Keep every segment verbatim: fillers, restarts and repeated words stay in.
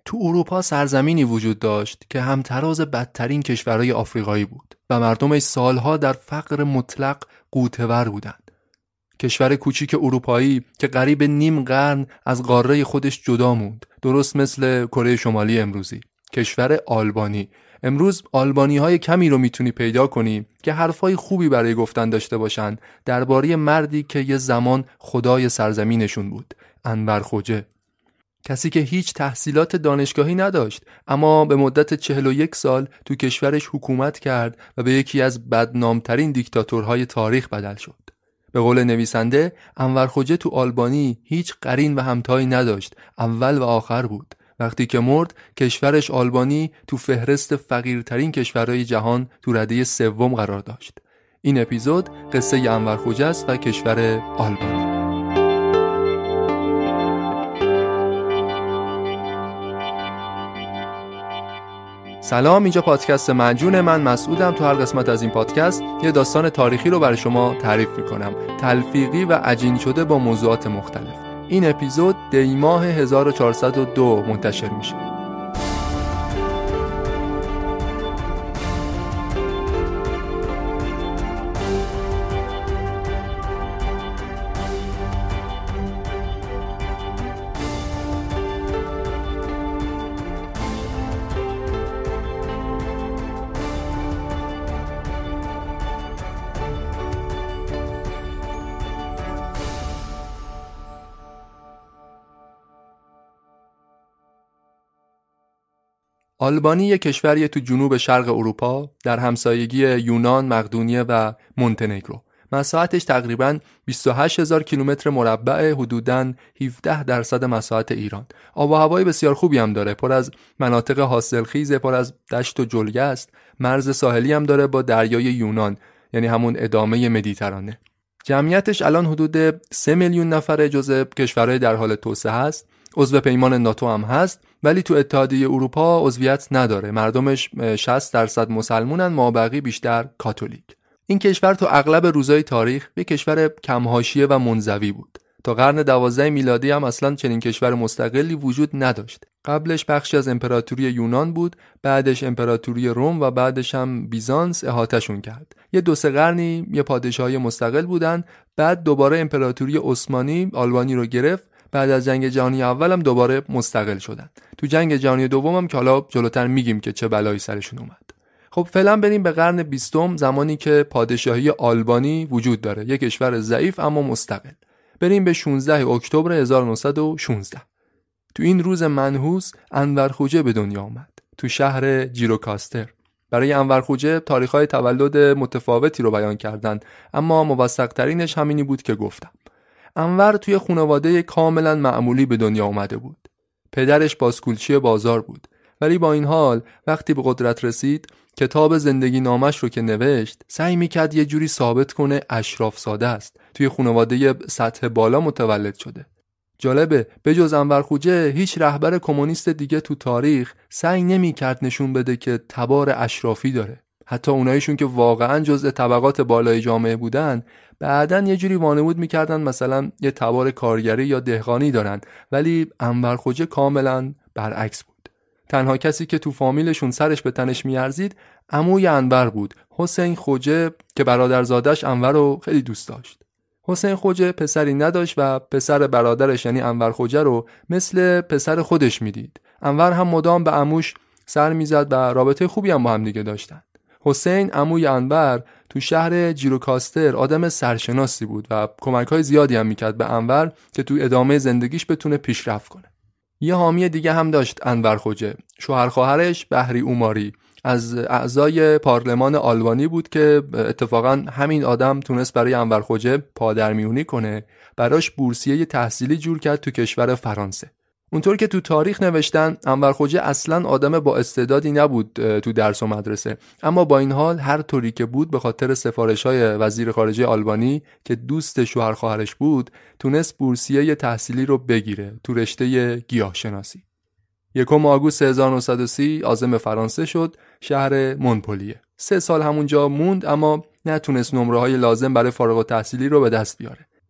تو اروپا سرزمینی وجود داشت که همتراز بدترین کشورهای آفریقایی بود و مردمش سالها در فقر مطلق غوطه‌ور بودند. کشور کوچیک اروپایی که قریب نیم قرن از قاره خودش جدا موند، درست مثل کره شمالی امروزی. کشور آلبانی. امروز آلبانی‌های کمی رو میتونی پیدا کنی که حرفای خوبی برای گفتن داشته باشن درباره مردی که یه زمان خدای سرزمینشون بود، انور خوجه. کسی که هیچ تحصیلات دانشگاهی نداشت اما به مدت چهل و یک سال تو کشورش حکومت کرد و به یکی از بدنامترین دیکتاتورهای تاریخ بدل شد. به قول نویسنده، انور خوجه تو آلبانی هیچ قرین و همتایی نداشت، اول و آخر بود. وقتی که مرد، کشورش آلبانی تو فهرست فقیرترین کشورهای جهان تو رده سوم قرار داشت. این اپیزود قصه انور خوجه است و کشور آلبانی. سلام، اینجا پادکست معجون. من مسعودم. تو هر قسمت از این پادکست یه داستان تاریخی رو برای شما تعریف میکنم، تلفیقی و عجین شده با موضوعات مختلف. این اپیزود دی ماه هزار و چهارصد و دو منتشر میشه. آلبانی یک کشوریه تو جنوب شرق اروپا در همسایگی یونان، مقدونیه و مونتنگرو. مساحتش تقریباً بیست و هشت هزار کیلومتر مربع، حدوداً هفده درصد مساحت ایران. آب و هوای بسیار خوبی هم داره، پر از مناطق حاصلخیز، پر از دشت و جلگه است. مرز ساحلی هم داره با دریای یونان، یعنی همون ادامه مدیترانه. جمعیتش الان حدود سه میلیون نفره، جزء کشورهای در حال توسعه است. عضو پیمان ناتو هم هست، ولی تو اتحادیه اروپا عضویت نداره. مردمش شصت درصد مسلمونن، مابقی بیشتر کاتولیک. این کشور تو اغلب روزهای تاریخ به کشور کم حاشیه و منزوی بود. تا قرن دوازده میلادی هم اصلا چنین کشور مستقلی وجود نداشت. قبلش بخشی از امپراتوری یونان بود، بعدش امپراتوری روم و بعدش هم بیزانس احاطه‌شون کرد. یه دو سه قرنی یه پادشاهی مستقل بودن، بعد دوباره امپراتوری عثمانی آلبانی رو گرفت. بعد از جنگ جهانی اول هم دوباره مستقل شدن. تو جنگ جهانی دوم هم که حالا جلوتر میگیم که چه بلایی سرشون اومد. خب فعلا بریم به قرن بیستم، زمانی که پادشاهی آلبانی وجود داره، یک کشور ضعیف اما مستقل. بریم به شانزده اکتبر هزار و نهصد و شانزده. تو این روز منحوس انور خوجه به دنیا اومد تو شهر جیروکاستر. برای انور خوجه تاریخ‌های تولد متفاوتی رو بیان کردن، اما موثق ترینش همینی بود که گفتم. انور توی خانواده کاملا معمولی به دنیا اومده بود. پدرش بازکولچی بازار بود، ولی با این حال وقتی به قدرت رسید، کتاب زندگی نامش رو که نوشت، سعی میکرد یه جوری ثابت کنه اشراف ساده است، توی خانواده سطح بالا متولد شده. جالبه، به جز انور خوجه هیچ رهبر کمونیست دیگه تو تاریخ سعی نمیکرد نشون بده که تبار اشرافی داره. حتی اونایشون که واقعاً جزء طبقات بالای جامعه بودن، بعدن یه جوری وانمود میکردن مثلا یه تبار کارگری یا دهقانی دارن، ولی انور خوجه کاملا برعکس بود. تنها کسی که تو فامیلشون سرش به تنش میارزید عموی انور بود، حسین خوجه، که برادرزادش انور رو خیلی دوست داشت. حسین خوجه پسری نداشت و پسر برادرش یعنی انور خوجه رو مثل پسر خودش میدید. انور هم مدام به عموش سر میزد و رابطه خوبی هم با هم دیگه داشتن. حسین عموی انور تو شهر جیروکاستر آدم سرشناسی بود و کمک‌های زیادی هم میکرد به انور که تو ادامه زندگیش بتونه پیشرفت کنه. یه حامی دیگه هم داشت انور خوجه، شوهر خواهرش بهری اوماری، از اعضای پارلمان آلبانی بود که اتفاقا همین آدم تونست برای انور خوجه پادرمیونی کنه، براش بورسیه تحصیلی جور کرد تو کشور فرانسه. اونطور که تو تاریخ نوشتن، انور خوجه اصلاً آدم با استعدادی نبود تو درس و مدرسه، اما با این حال هر طوری که بود به خاطر سفارش‌های وزیر خارجه آلبانی که دوست شوهر خواهرش بود، تونست بورسیه تحصیلی رو بگیره تو رشته گیاهشناسی. یکم آگوست هزار و نهصد و سی عازم فرانسه شد، شهر مونپلیه. سه سال همونجا موند اما نتونست نمره‌های لازم برای فارغ التحصیلی رو به دست بیاره.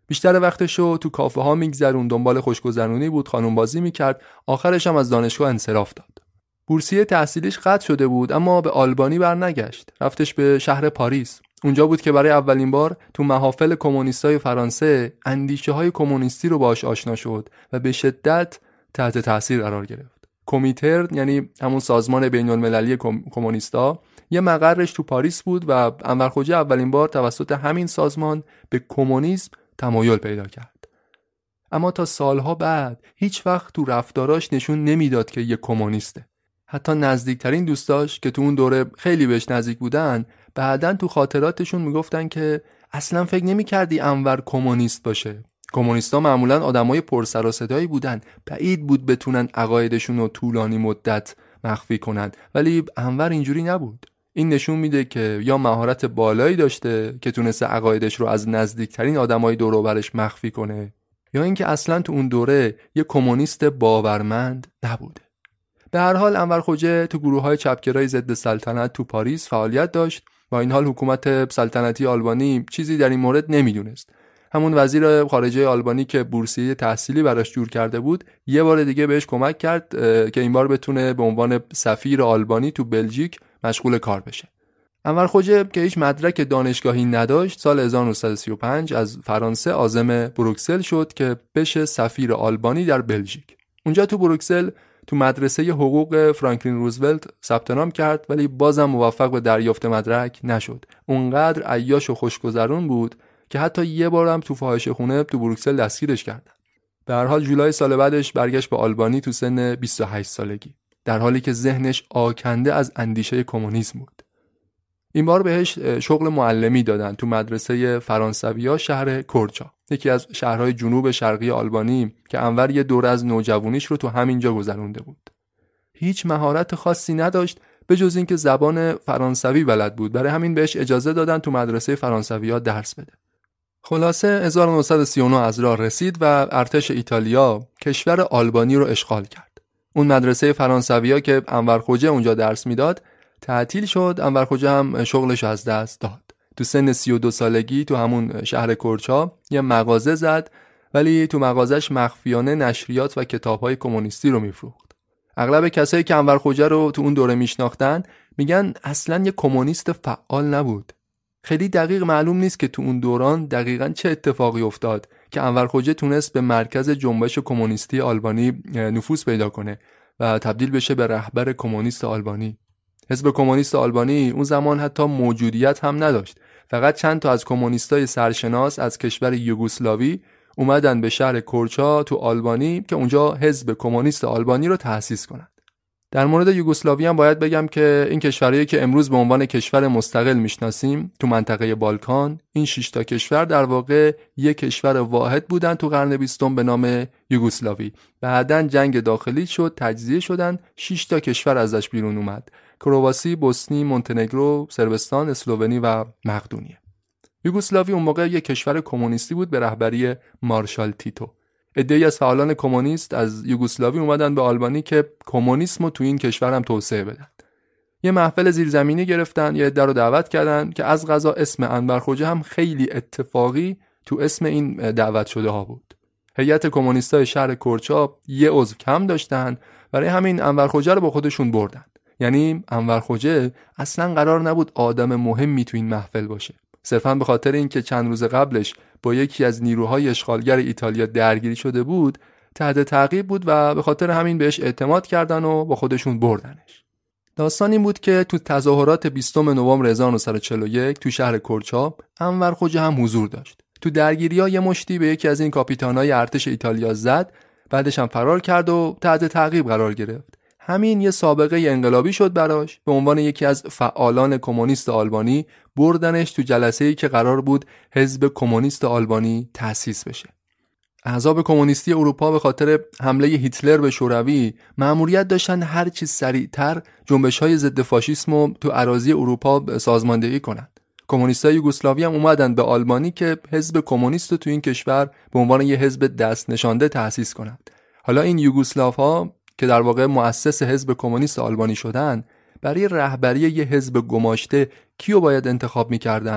بیشتر وقتشو تو کافه ها میگذرون، دنبال خوشگذرونی بود، خانم بازی میکرد، آخرش هم از دانشگاه انصراف داد. بورسیه تحصیلیش قطع شده بود اما به آلبانی برنگشت. رفتش به شهر پاریس. اونجا بود که برای اولین بار تو محافل کمونیستای فرانسه اندیشه‌های کمونیستی رو باهاش آشنا شد و به شدت تحت تاثیر قرار گرفت. کمیتر یعنی همون سازمان بین‌المللی کمونیستا یه مقرش تو پاریس بود و انور خوجه اولین بار توسط همین سازمان به کمونیسم تمایل پیدا کرد. اما تا سالها بعد هیچ وقت تو رفتاراش نشون نمیداد که یه کمونیسته. حتی نزدیکترین دوستاش که تو اون دوره خیلی بهش نزدیک بودن بعدن تو خاطراتشون میگفتن که اصلا فکر نمی‌کردی انور کمونیست باشه. کمونیستا معمولاً آدمای پرسر و صدایی بودن، بعید بود بتونن عقایدشون رو طولانی مدت مخفی کنن، ولی انور اینجوری نبود. این نشون میده که یا مهارت بالایی داشته که تونسته عقایدش رو از نزدیکترین آدمای دور و برش مخفی کنه، یا اینکه اصلا تو اون دوره یه کمونیست باورمند نبوده. به هر حال انور خوجه تو گروه‌های چپگرای ضد سلطنت تو پاریس فعالیت داشت. با این حال حکومت سلطنتی آلبانی چیزی در این مورد نمیدونست. همون وزیر خارجه آلبانی که بورسیه تحصیلی براش جور کرده بود یه بار دیگه بهش کمک کرد که این بار بتونه به عنوان سفیر آلبانی تو بلژیک مشغول کار بشه. انور خوجه که هیچ مدرک دانشگاهی نداشت سال هزار و نهصد و سی و پنج از فرانسه عازم بروکسل شد که بشه سفیر آلبانی در بلژیک. اونجا تو بروکسل تو مدرسه حقوق فرانکلین روزولت ثبت نام کرد ولی بازم موفق به دریافت مدرک نشد. اونقدر عیاش و خوشگذرون بود که حتی یه بارم تو فاحشه‌خونه تو بروکسل دستگیرش کردن. به هر حال جولای سال بعدش برگشت به آلبانی تو سن بیست و هشت سالگی، در حالی که ذهنش آکنده از اندیشه کمونیسم بود. این بار بهش شغل معلمی دادن تو مدرسه فرانسویا شهر کورچا، یکی از شهرهای جنوب شرقی آلبانی که انور یه دوره از نوجوانیش رو تو همینجا گذرونده بود. هیچ مهارت خاصی نداشت به جز اینکه زبان فرانسوی بلد بود، برای همین بهش اجازه دادن تو مدرسه فرانسویا درس بده. خلاصه هزار و نهصد و سی و نه از راه رسید و ارتش ایتالیا کشور آلبانی رو اشغال کرد. اون مدرسه فرانسویا که انور خوجه اونجا درس میداد تعطیل شد. انور خوجه هم شغلش از دست داد. تو سن سی و دو سالگی تو همون شهر کورچا یه مغازه زد، ولی تو مغازش مخفیانه نشریات و کتاب‌های کمونیستی رو میفروخت. اغلب کسایی که انور خوجه رو تو اون دوره میشناختن میگن اصلاً یه کمونیست فعال نبود. خیلی دقیق معلوم نیست که تو اون دوران دقیقاً چه اتفاقی افتاد که انور خوجه تونست به مرکز جنبش کمونیستی آلبانی نفوذ پیدا کنه و تبدیل بشه به رهبر کمونیست آلبانی. حزب کمونیست آلبانی اون زمان حتی موجودیت هم نداشت. فقط چند تا از کمونیستای سرشناس از کشور یوگسلاوی اومدن به شهر کورچا تو آلبانی که اونجا حزب کمونیست آلبانی رو تأسیس کنند. در مورد یوگسلاوی هم باید بگم که این کشورهایی که امروز به عنوان کشور مستقل میشناسیم تو منطقه بالکان، این شش تا کشور در واقع یک کشور واحد بودن تو قرن بیستم به نام یوگسلاوی. بعداً جنگ داخلی شد، تجزیه شدن، شش تا کشور ازش بیرون اومد: کرواسی، بوسنی، مونتنگرو، صربستان، اسلوونی و مقدونیه. یوگسلاوی اون موقع یک کشور کمونیستی بود به رهبری مارشال تیتو. عده‌ای از فعالان کمونیست از یوگسلاوی اومدن به آلبانی که کمونیسم رو تو این کشور هم توسعه بدن. یه محفل زیرزمینی گرفتن، یه عده رو دعوت کردن که از قضا اسم انور خوجه هم خیلی اتفاقی تو اسم این دعوت شده ها بود. هیئت کمونیستای شهر کورچا یه عضو کم داشتن، برای همین انور خوجه رو با خودشون بردن. یعنی انور خوجه اصلا قرار نبود آدم مهمی تو این محفل باشه. صرفاً به خاطر اینکه چند روز قبلش با یکی از نیروهای اشغالگر ایتالیا درگیری شده بود، تحت تعقیب بود و به خاطر همین بهش اعتماد کردن و با خودشون بردنش. داستان این بود که تو تظاهرات بیستم نوامبر هزار و نهصد و چهل و یک تو شهر کورچا انور خوجه هم حضور داشت. تو درگیری‌ها یه مشتی به یکی از این کاپیتانای ارتش ایتالیا زد، بعدش هم فرار کرد و تحت تعقیب قرار گرفت. همین یه سابقه انقلابی شد براش. به عنوان یکی از فعالان کمونیست آلبانی بردنش تو جلسه‌ای که قرار بود حزب کمونیست آلبانی تأسیس بشه. احزاب کمونیستی اروپا به خاطر حمله هیتلر به شوروی مأموریت داشتن هر چیز سریعتر جنبش‌های ضد فاشیسم رو تو اراضی اروپا سازماندهی کنند. کمونیستای یوگسلاوی هم اومدن به آلبانی که حزب کمونیست رو تو این کشور به عنوان یه حزب دست نشانده تأسیس کنند. حالا این یوگسلاوها که در واقع مؤسس حزب کمونیست آلبانی شدن، برای رهبری یه حزب گماشته کیو باید انتخاب می‌کردن؟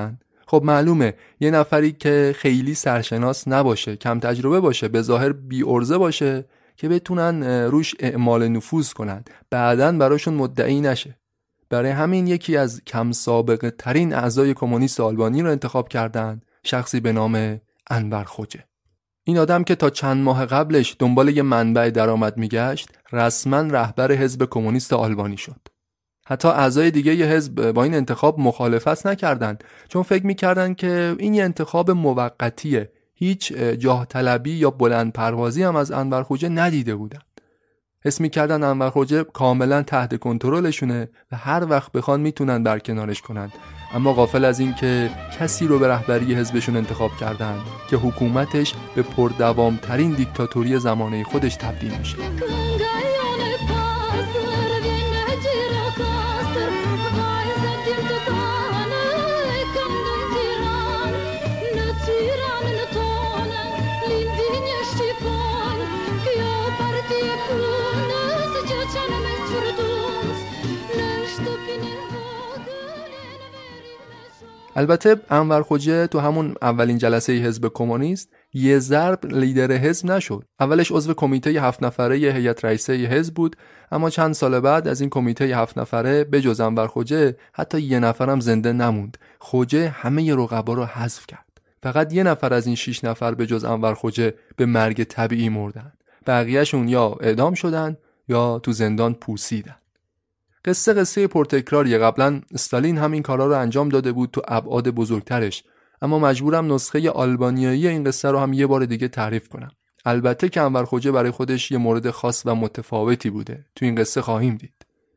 خب معلومه یه نفری که خیلی سرشناس نباشه، کم تجربه باشه، به ظاهر بی ارزه باشه که بتونن روش اعمال نفوذ کنن، بعدن براشون مدعی نشه. برای همین یکی از کم سابقه ترین اعضای کمونیست آلبانی رو انتخاب کردن، شخصی به نام انور خوجه. این آدم که تا چند ماه قبلش دنبال یه منبع درآمد میگشت، رسما رهبر حزب کمونیست آلبانی شد. حتی اعضای دیگه ی حزب با این انتخاب مخالفت نکردند، چون فکر میکردن که این یه انتخاب موقتیه، هیچ جاه طلبی یا بلند پروازی هم از انور خوجه ندیده بودن. حس میکردن انور خوجه کاملا تحت کنترلشونه و هر وقت بخوان میتونن برکنارش کنن، اما غافل از این که کسی رو به رهبری حزبشون انتخاب کردن که حکومتش به پردوامترین دیکتاتوری زمانه خودش تبدیل میشه. البته انور خوجه تو همون اولین جلسه حزب کمونیست یه ضرب لیدر حزب نشد. اولش عضو کمیته هفت نفره هیئت رئیسه حزب بود، اما چند سال بعد از این کمیته هفت نفره به جز انور خوجه حتی یه نفرم زنده نموند. خوجه همه رقبا رو حذف کرد. فقط یه نفر از این شش نفر به جز انور خوجه به مرگ طبیعی مردن. بقیه‌شون یا اعدام شدن یا تو زندان پوسیدن. قصه قصه پرتکراریه. قبلا استالین همین کارا رو انجام داده بود تو ابعاد بزرگترش، اما مجبورم نسخه آلبانیایی این قصه رو هم یه بار دیگه تعریف کنم. البته که انور خوجه برای خودش یه مورد خاص و متفاوتی بوده، تو این قصه خواهیم دید.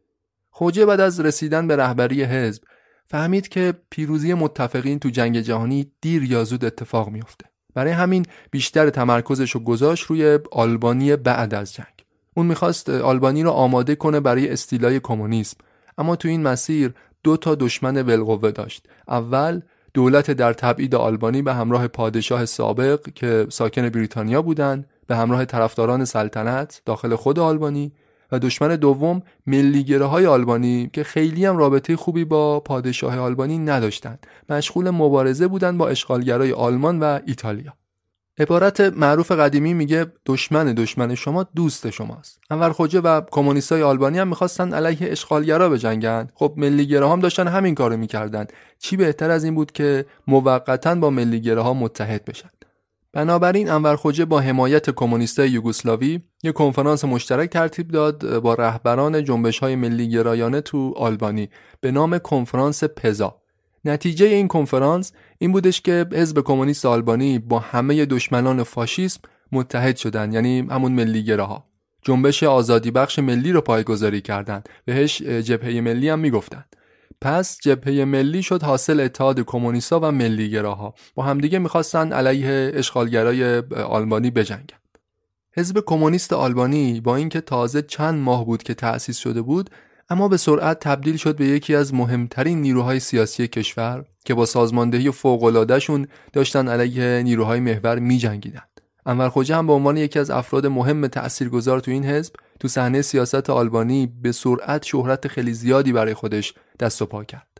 خوجه بعد از رسیدن به رهبری حزب فهمید که پیروزی متفقین تو جنگ جهانی دیر یا زود اتفاق میفته. برای همین بیشتر تمرکزش رو گذاشت روی آلبانی بعد از جنگ. اون میخواست آلبانی رو آماده کنه برای استیلای کمونیسم، اما تو این مسیر دو تا دشمن بالقوه داشت. اول دولت در تبعید آلبانی به همراه پادشاه سابق که ساکن بریتانیا بودن، به همراه طرفداران سلطنت داخل خود آلبانی، و دشمن دوم ملیگراهای آلبانی که خیلی هم رابطه خوبی با پادشاه آلبانی نداشتند، مشغول مبارزه بودن با اشغالگرای آلمان و ایتالیا. عبارت معروف قدیمی میگه دشمن دشمن شما دوست شماست. انور خوجه و کمونیستای آلبانی هم میخواستن علیه اشغالگرا بجنگن. خب ملیگراها هم داشتن همین کارو میکردن. چی بهتر از این بود که موقتاً با ملیگراها متحد بشن. بنابراین انور خوجه با حمایت کمونیستای یوگسلاوی یک کنفرانس مشترک ترتیب داد با رهبران جنبش‌های ملیگرایانه تو آلبانی به نام کنفرانس پزا. نتیجه این کنفرانس این بودش که حزب کمونیست آلبانی با همه دشمنان فاشیسم متحد شدن، یعنی همون ملیگراها. جنبش آزادی بخش ملی رو پایه‌گذاری کردند، بهش جبهه ملی هم میگفتند. پس جبهه ملی شد حاصل اتحاد کمونیستا و ملیگراها، با همدیگه میخواستن علیه اشغالگرای آلبانی بجنگن. حزب کمونیست آلبانی با اینکه تازه چند ماه بود که تأسیس شده بود، اما به سرعت تبدیل شد به یکی از مهمترین نیروهای سیاسی کشور که با سازماندهی فوق‌العاده‌شون داشتن علیه نیروهای محور می‌جنگیدند. انور خوجه هم به عنوان یکی از افراد مهم تأثیرگذار تو این حزب تو صحنه سیاست آلبانی به سرعت شهرت خیلی زیادی برای خودش دست و پا کرد.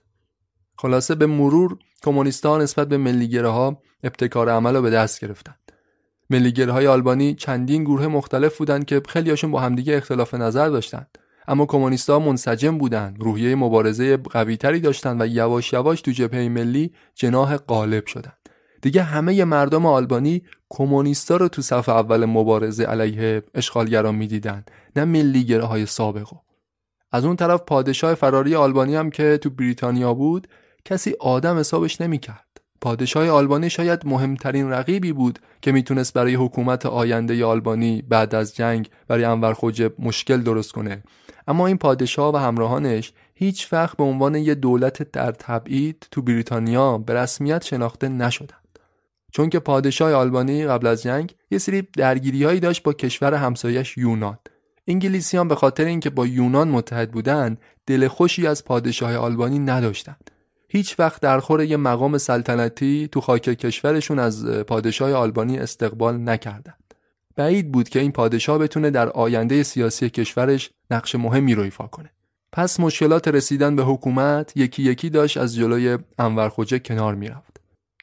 خلاصه به مرور کمونیست‌ها نسبت به ملیگراها ابتکار عمل رو به دست گرفتند. ملیگراهای آلبانی چندین گروه مختلف بودند که خیلی‌هاشون با همدیگه اختلاف نظر داشتند، اما کمونیست‌ها منسجم بودند، روحیه مبارزه قوی‌تری داشتند و یواش یواش تو جبهه ملی جناح غالب شدند. دیگه همه مردم آلبانی کمونیستا رو تو صف اول مبارزه علیه اشغالگران می‌دیدند، نه ملیگراهای سابقو. از اون طرف پادشاه فراری آلبانی هم که تو بریتانیا بود، کسی آدم حسابش نمی‌کرد. پادشاه آلبانی شاید مهمترین رقیبی بود که میتونست برای حکومت آینده آلبانی بعد از جنگ برای انور خوجه مشکل درست کنه، اما این پادشاه و همراهانش هیچ وقت به عنوان یه دولت در تبعید تو بریتانیا به رسمیت شناخته نشدند. چون که پادشاه آلبانی قبل از جنگ یه سری درگیری‌هایی داشت با کشور همسایه‌اش یونان. انگلیسیان به خاطر اینکه با یونان متحد بودن، دل خوشی از پادشاه آلبانی نداشتند. هیچ وقت در خور یه مقام سلطنتی تو خاک کشورشون از پادشاه آلبانی استقبال نکردند. بعید بود که این پادشاه بتونه در آینده سیاسی کشورش نقش مهمی رو ایفا کنه. پس مشکلات رسیدن به حکومت یکی یکی داشت از جلوی انور خوجه کنار میرفت.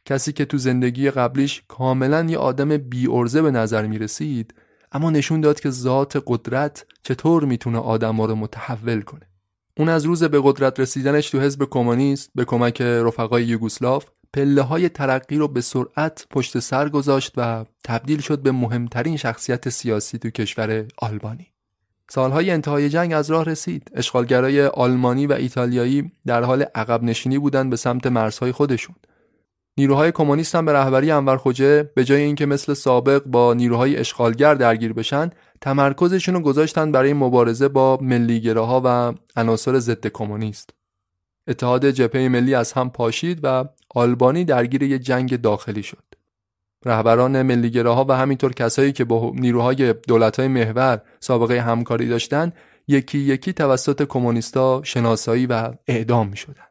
کسی که تو زندگی قبلیش کاملا یه آدم بی‌عرضه به نظر می رسید، اما نشون داد که ذات قدرت چطور میتونه آدم‌ها رو متحول کنه. اون از روز به قدرت رسیدنش تو حزب کمونیست به کمک رفقای یوگسلاو پله‌های ترقی رو به سرعت پشت سر گذاشت و تبدیل شد به مهمترین شخصیت سیاسی تو کشور آلبانی. سالهای انتهای جنگ از راه رسید. اشغالگرای آلمانی و ایتالیایی در حال عقب نشینی بودن به سمت مرزهای خودشون. نیروهای کمونیست هم به رهبری انور خوجه به جای اینکه مثل سابق با نیروهای اشغالگر درگیر بشن، تمرکزشون رو گذاشتن برای مبارزه با ملیگراها و عناصر ضد کمونیست. اتحاد جبهه ملی از هم پاشید و آلبانی درگیر یک جنگ داخلی شد. رهبران ملیگراها و همینطور کسایی که با نیروهای دولت‌های محور سابقه همکاری داشتن، یکی یکی توسط کمونیستا شناسایی و اعدام می‌شدند.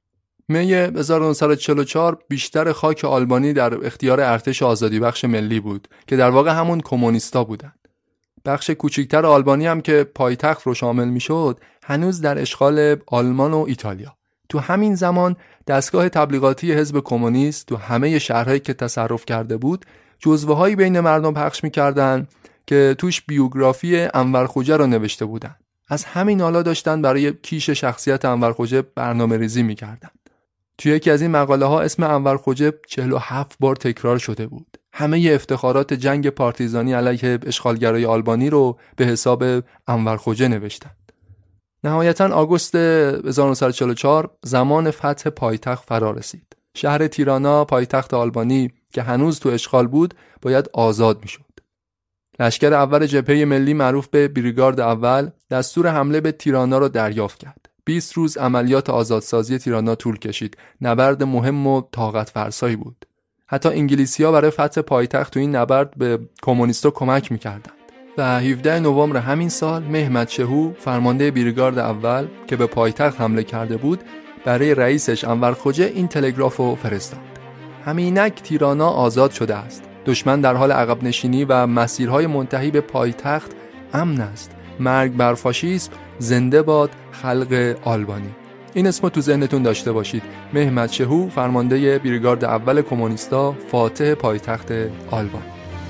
می هزار و نهصد و چهل و چهار بیشتر خاک آلبانی در اختیار ارتش آزادی بخش ملی بود که در واقع همون کمونیستا بودن. بخش کوچکتر آلبانی هم که پایتخت رو شامل میشد هنوز در اشغال آلمان و ایتالیا. تو همین زمان دستگاه تبلیغاتی حزب کمونیست تو همه شهرهایی که تصرف کرده بود جزوه‌هایی بین مردم پخش می‌کردن که توش بیوگرافی انور خوجه رو نوشته بودن. از همین حالا داشتن برای کیش شخصیت انور خوجه برنامه‌ریزی می‌کردن. توی یکی از این مقاله ها اسم انور خوجه چهل و هفت بار تکرار شده بود. همه افتخارات جنگ پارتیزانی علیه اشغالگرای آلبانی رو به حساب انور خوجه نوشتند. نهایتاً آگوست هزار و نهصد و چهل و چهار زمان فتح پایتخت فرا رسید. شهر تیرانا، پایتخت آلبانی که هنوز تو اشغال بود، باید آزاد میشد. لشکر اول جبهه ملی معروف به بریگارد اول دستور حمله به تیرانا رو دریافت کرد. بیست روز عملیات آزادسازی تیرانا طول کشید. نبرد مهم و طاقت فرسایی بود. حتی انگلیسی‌ها برای فتح پایتخت تو این نبرد به کمونیستا کمک می‌کردند. و هفدهم نوامبر همین سال مهمت شهو فرمانده بریگارد اول که به پایتخت حمله کرده بود برای رئیسش انور خوجه این تلگرافو فرستاد: همینک تیرانا آزاد شده است. دشمن در حال عقب نشینی و مسیرهای منتهی به پایتخت امن است. مرگ بر فاشیسم، زنده باد خلق آلبانی. این اسمو تو ذهنتون داشته باشید. مهمت شهو فرمانده بریگارد اول کمونیستا، فاتح پایتخت آلبان.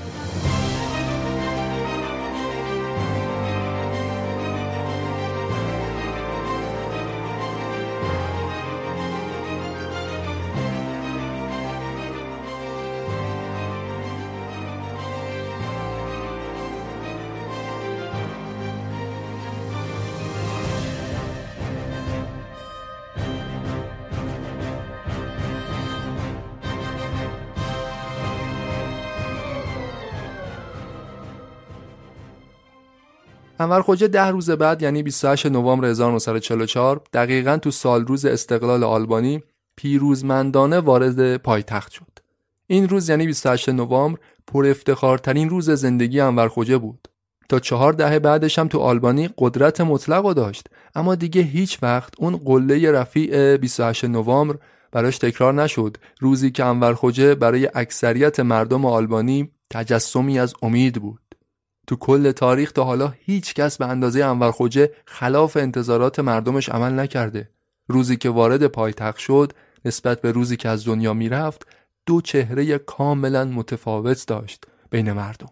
انور خوجه ده روز بعد یعنی بیست و هشتم نوامبر هزار و نهصد و چهل و چهار دقیقاً تو سال روز استقلال آلبانی پیروزمندانه وارد پایتخت شد. این روز یعنی بیست و هشتم نوامبر پر افتخارترین روز زندگی انور خوجه بود. تا چهار دهه بعدش هم تو آلبانی قدرت مطلق داشت، اما دیگه هیچ وقت اون قله رفیع بیست و هشتم نوامبر براش تکرار نشد. روزی که انور خوجه برای اکثریت مردم آلبانی تجسمی از امید بود. تو کل تاریخ تا حالا هیچ کس به اندازه انور خوجه خلاف انتظارات مردمش عمل نکرده. روزی که وارد پایتخت شد نسبت به روزی که از دنیا میرفت دو چهره کاملا متفاوت داشت بین مردم.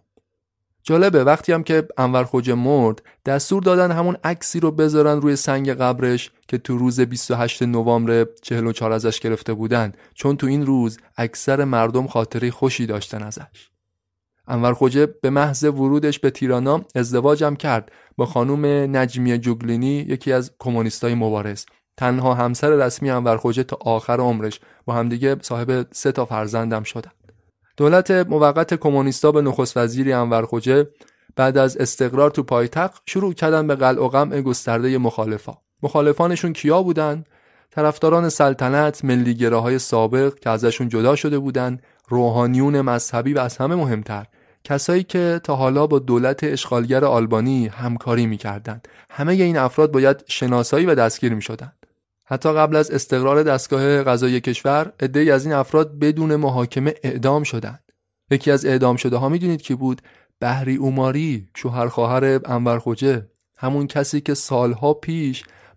جالبه وقتی هم که انور خوجه مرد دستور دادن همون عکسی رو بذارن روی سنگ قبرش که تو روز بیست و هشتم نوامبر چهل و چهار ازش گرفته بودن، چون تو این روز اکثر مردم خاطره خوشی داشتن ازش. انور خوجه به محض ورودش به تیرانا ازدواجم کرد با خانم نجمیه جوگلینی، یکی از کمونیستای مبارز. تنها همسر رسمی انور خوجه تا آخر عمرش، با همدیگه صاحب سه تا فرزندم شدن. دولت موقت کمونیستا به نخست وزیری انور خوجه بعد از استقرار تو پایتخت شروع کردن به قلع و قمع گسترده مخالفا. مخالفانشون کیا بودن؟ طرفداران سلطنت، ملیگراهای سابق که ازشون جدا شده بودن، روحانیون مذهبی و از همه مهمتر کسایی که تا حالا با دولت اشغالگر آلبانی همکاری می‌کردند. همه این افراد باید شناسایی و دستگیر می‌شدند. حتی قبل از استقرار دستگاه قضایی کشور عده‌ای از این افراد بدون محاکمه اعدام شدند. یکی از اعدام شده ها میدونید کی بود؟ بهری اوماری، شوهر خواهر انور خوجه، همون کسی که سالها پیش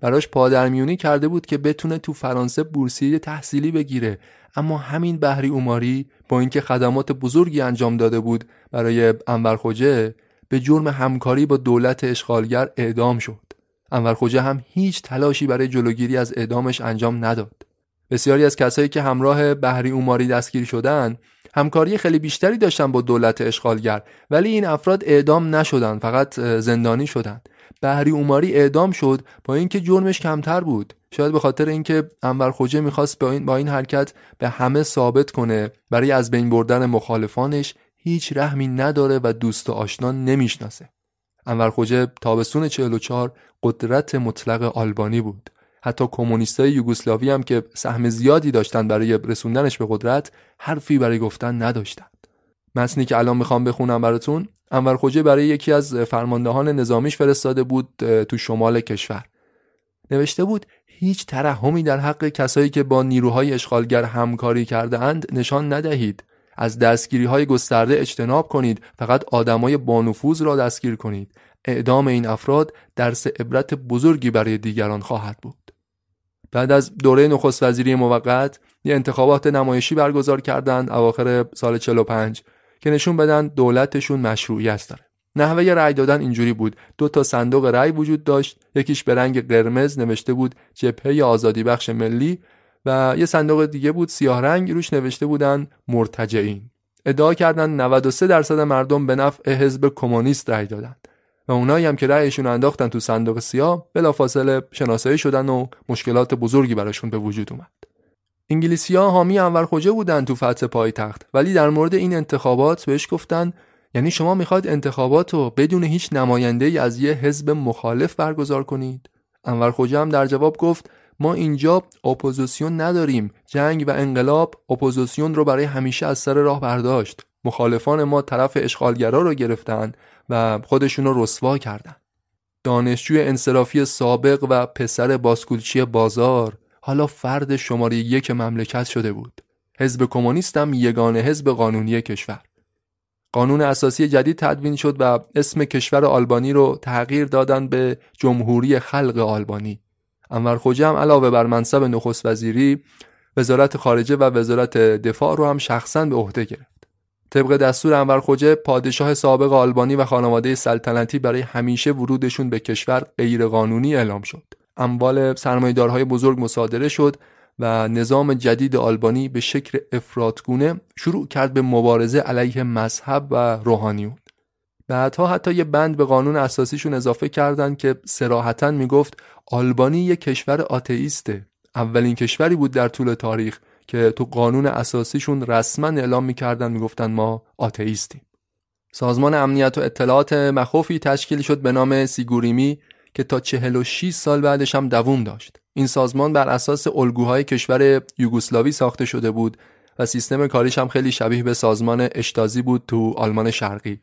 براش پادرمیونی کرده بود که بتونه تو فرانسه بورسیه تحصیلی بگیره، اما همین بهری عماری با اینکه خدمات بزرگی انجام داده بود برای انور خوجه، به جرم همکاری با دولت اشغالگر اعدام شد. انور خوجه هم هیچ تلاشی برای جلوگیری از اعدامش انجام نداد. بسیاری از کسایی که همراه بهری عماری دستگیر شدن همکاری خیلی بیشتری داشتن با دولت اشغالگر، ولی این افراد اعدام نشدن، فقط زندانی شدن. بهری عماری اعدام شد با اینکه جرمش کمتر بود، شاید به خاطر اینکه انور خوجه میخواست با این با این حرکت به همه ثابت کنه برای از بین بردن مخالفانش هیچ رحمی نداره و دوست و آشنا نمیشناسه. انور خوجه تابستون چهل و چهار قدرت مطلق آلبانی بود. حتی کمونیستای یوگسلاوی هم که سهم زیادی داشتن برای رسوندنش به قدرت، حرفی برای گفتن نداشتن. متنی که الان میخوام بخونم براتون، انور خوجه برای یکی از فرماندهان نظامیش فرستاده بود تو شمال کشور. نوشته بود هیچ ترحمی در حق کسایی که با نیروهای اشغالگر همکاری کرده اند نشان ندهید. از دستگیری‌های گسترده اجتناب کنید، فقط آدمای با نفوذ را دستگیر کنید. اعدام این افراد درس عبرت بزرگی برای دیگران خواهد بود. بعد از دوره نخست وزیری موقت یه انتخابات نمایشی برگزار کردند اواخر سال چهل و پنج که نشون بدن دولتشون مشروعیت داره. نحوه رأی دادن اینجوری بود: دو تا صندوق رأی وجود داشت، یکیش به رنگ قرمز نوشته بود جبهه آزادی بخش ملی و یه صندوق دیگه بود سیاه رنگ، روش نوشته بودن مرتجعین. ادعا کردن نود و سه درصد مردم به نفع حزب کمونیست رأی دادن و اونایی هم که رأیشون انداختن تو صندوق سیاه بلافاصله شناسایی شدن و مشکلات بزرگی براشون به وجود اومد. انگلیسی‌ها حامی انور خوجه بودن تو فتح پایتخت، ولی در مورد این انتخابات بهش گفتن یعنی شما میخواید انتخابات رو بدون هیچ نماینده‌ای از یه حزب مخالف برگزار کنید؟ انور خوجه هم در جواب گفت ما اینجا اپوزیسیون نداریم، جنگ و انقلاب اپوزیسیون رو برای همیشه از سر راه برداشت. مخالفان ما طرف اشغالگرا رو گرفتن و خودشون رو رسوا کردن. دانشجوی انصرافی سابق و پسر باسکولچی بازار حالا فرد شماره یک مملکت شده بود. حزب کمونیست هم یگانه حزب قانونی کشور. قانون اساسی جدید تدوین شد و اسم کشور آلبانی رو تغییر دادن به جمهوری خلق آلبانی. انور خوجه هم علاوه بر منصب نخست وزیری، وزارت خارجه و وزارت دفاع رو هم شخصاً به عهده گرفت. طبق دستور انور خوجه، پادشاه سابق آلبانی و خانواده سلطنتی برای همیشه ورودشون به کشور غیر قانونی اعلام شد. اموال سرمایه‌دارهای بزرگ مصادره شد و نظام جدید آلبانی به شکل افراطگونه شروع کرد به مبارزه علیه مذهب و روحانیون. بعدها حتی یه بند به قانون اساسیشون اضافه کردن که صراحتاً میگفت آلبانی یک کشور آتئیسته. اولین کشوری بود در طول تاریخ که تو قانون اساسیشون رسما اعلام میکردن، میگفتن ما آتئیستیم. سازمان امنیت و اطلاعات مخوفی تشکیل شد به نام سیگوریمی که تا چهل و شش سال بعدش هم دوام داشت. این سازمان بر اساس الگوهای کشور یوگسلاوی ساخته شده بود و سیستم کاریش هم خیلی شبیه به سازمان اشتازی بود تو آلمان شرقی.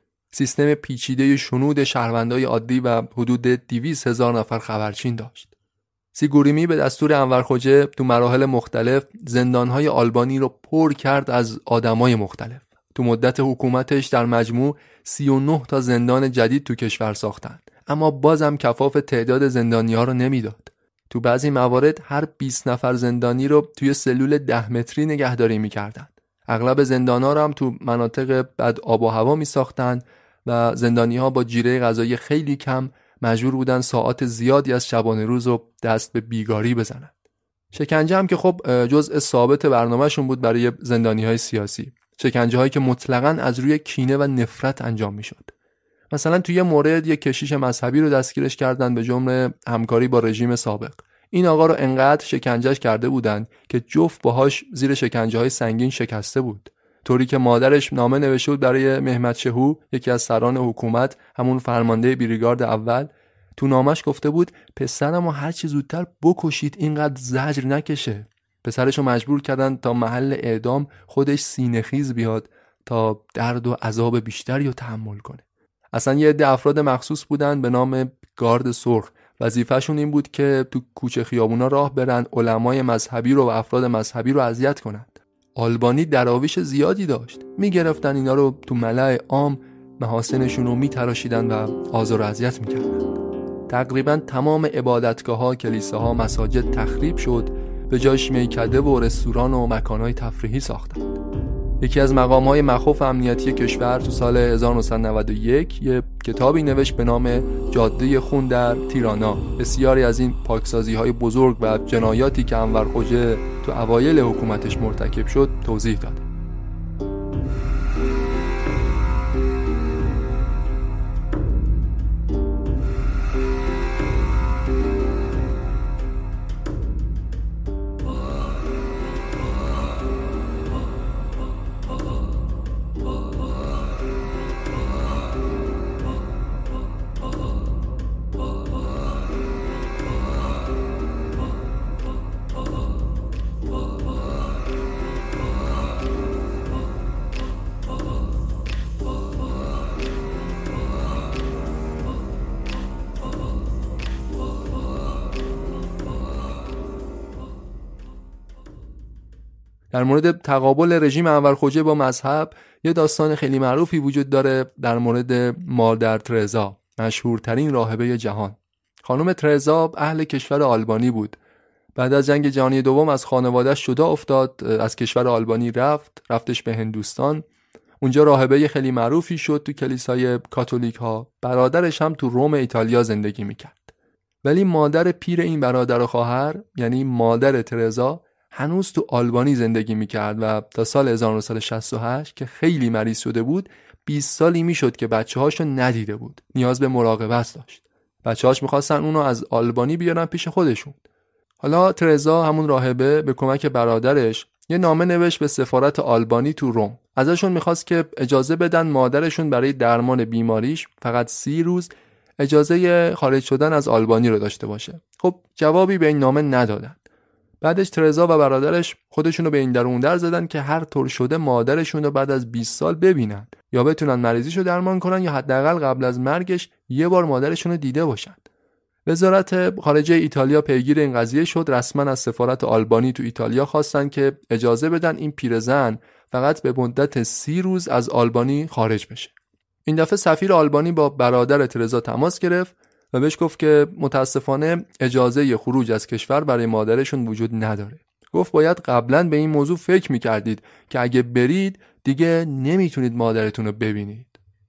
سیستم پیچیده شنود شهروندای عادی و حدود دویست هزار نفر خبرچین داشت. سیگوریمی به دستور انور خوجه تو مراحل مختلف زندانهای آلبانی رو پر کرد از آدمای مختلف. تو مدت حکومتش در مجموع سی و نه تا زندان جدید تو کشور ساختن، اما بازم کفاف تعداد زندانی‌ها رو نمیداد. تو بعضی موارد هر بیست نفر زندانی رو توی سلول ده متری نگهداری می‌کردن. اغلب زندان‌ها رو هم تو مناطق بد آب و هوا می‌ساختن و زندانی‌ها با جیره غذایی خیلی کم مجبور بودن ساعات زیادی از شبانه روز رو دست به بیگاری بزنن. شکنجه هم که خب جزء ثابت برنامه‌شون بود برای زندانی‌های سیاسی. شکنجه‌هایی که مطلقاً از روی کینه و نفرت انجام می‌شد. مثلا توی یه مورد یک کشیش مذهبی رو دستگیرش کردن به جرم همکاری با رژیم سابق. این آقا رو انقدر شکنجهش کرده بودن که جفت باهاش زیر شکنجه‌های سنگین شکسته بود. طوری که مادرش نامه نوشته بود برای مهمت شهو، یکی از سران حکومت، همون فرمانده بریگارد اول. تو نامش گفته بود پسرمو هر چی زودتر بکشید، اینقدر زجر نکشه. پسرشو مجبور کردن تا محل اعدام خودش سینه‌خیز بیاد تا درد و عذاب بیشتری رو تحمل کنه. اصلا یه عده افراد مخصوص بودن به نام گارد سرخ. وظیفه‌شون این بود که تو کوچه خیابونا راه برن، علمای مذهبی رو و افراد مذهبی رو اذیت کنن. آلبانی دراویش زیادی داشت. میگرفتن اینا رو تو ملأ عام، محاسنشون رو میتراشیدن و آزار و اذیت میکردن. تقریبا تمام عبادتگاه‌ها، کلیساها، مساجد تخریب شد، به جاش میکده و رستوران و مکان‌های تفریحی ساختند. یکی از مقام‌های مخوف امنیتی کشور تو سال هزار و نهصد و نود و یک یه کتابی نوشت به نام جاده خون در تیرانا. بسیاری از این پاکسازی‌های بزرگ و جنایاتی که انور خوجه تو اوایل حکومتش مرتکب شد توضیح داده. در مورد تقابل رژیم انور خوجه با مذهب یه داستان خیلی معروفی وجود داره در مورد مادر ترزا، مشهورترین راهبه جهان. خانم ترزا اهل کشور آلبانی بود. بعد از جنگ جهانی دوم از خانواده‌اش جدا افتاد، از کشور آلبانی رفت، رفتش به هندوستان. اونجا راهبه خیلی معروفی شد تو کلیسای کاتولیک ها. برادرش هم تو روم ایتالیا زندگی میکرد. ولی مادر پیر این برادر و خواهر، یعنی مادر ترزا، هنوز تو آلبانی زندگی میکرد و تا سال هزار و نهصد و شصت و هشت که خیلی مریض شده بود بیست سالی میشد که بچه هاشو ندیده بود. نیاز به مراقبت داشت. بچه هاش میخواستن اونو از آلبانی بیارن پیش خودشون. حالا ترزا همون راهبه به کمک برادرش یه نامه نوشت به سفارت آلبانی تو روم. ازشون میخواست که اجازه بدن مادرشون برای درمان بیماریش فقط سی روز اجازه خارج شدن از آلبانی رو داشته باشه. خب جوابی به این نامه ندادن. بعدش ترزا و برادرش خودشونو به این در اون در زدن که هر طور شده مادرشون رو بعد از بیست سال ببینن، یا بتونن مریضیشو درمان کنن یا حداقل قبل از مرگش یه بار مادرشون رو دیده باشن. وزارت خارجه ایتالیا پیگیر این قضیه شد. رسما از سفارت آلبانی تو ایتالیا خواستن که اجازه بدن این پیرزن فقط به مدت سی روز از آلبانی خارج بشه. این دفعه سفیر آلبانی با برادر ترزا تماس گرفت و بهش گفت که متاسفانه اجازه خروج از کشور برای مادرشون وجود نداره. گفت باید قبلا به این موضوع فکر میکردید که اگه برید دیگه نمیتونید مادرتون رو ببینید.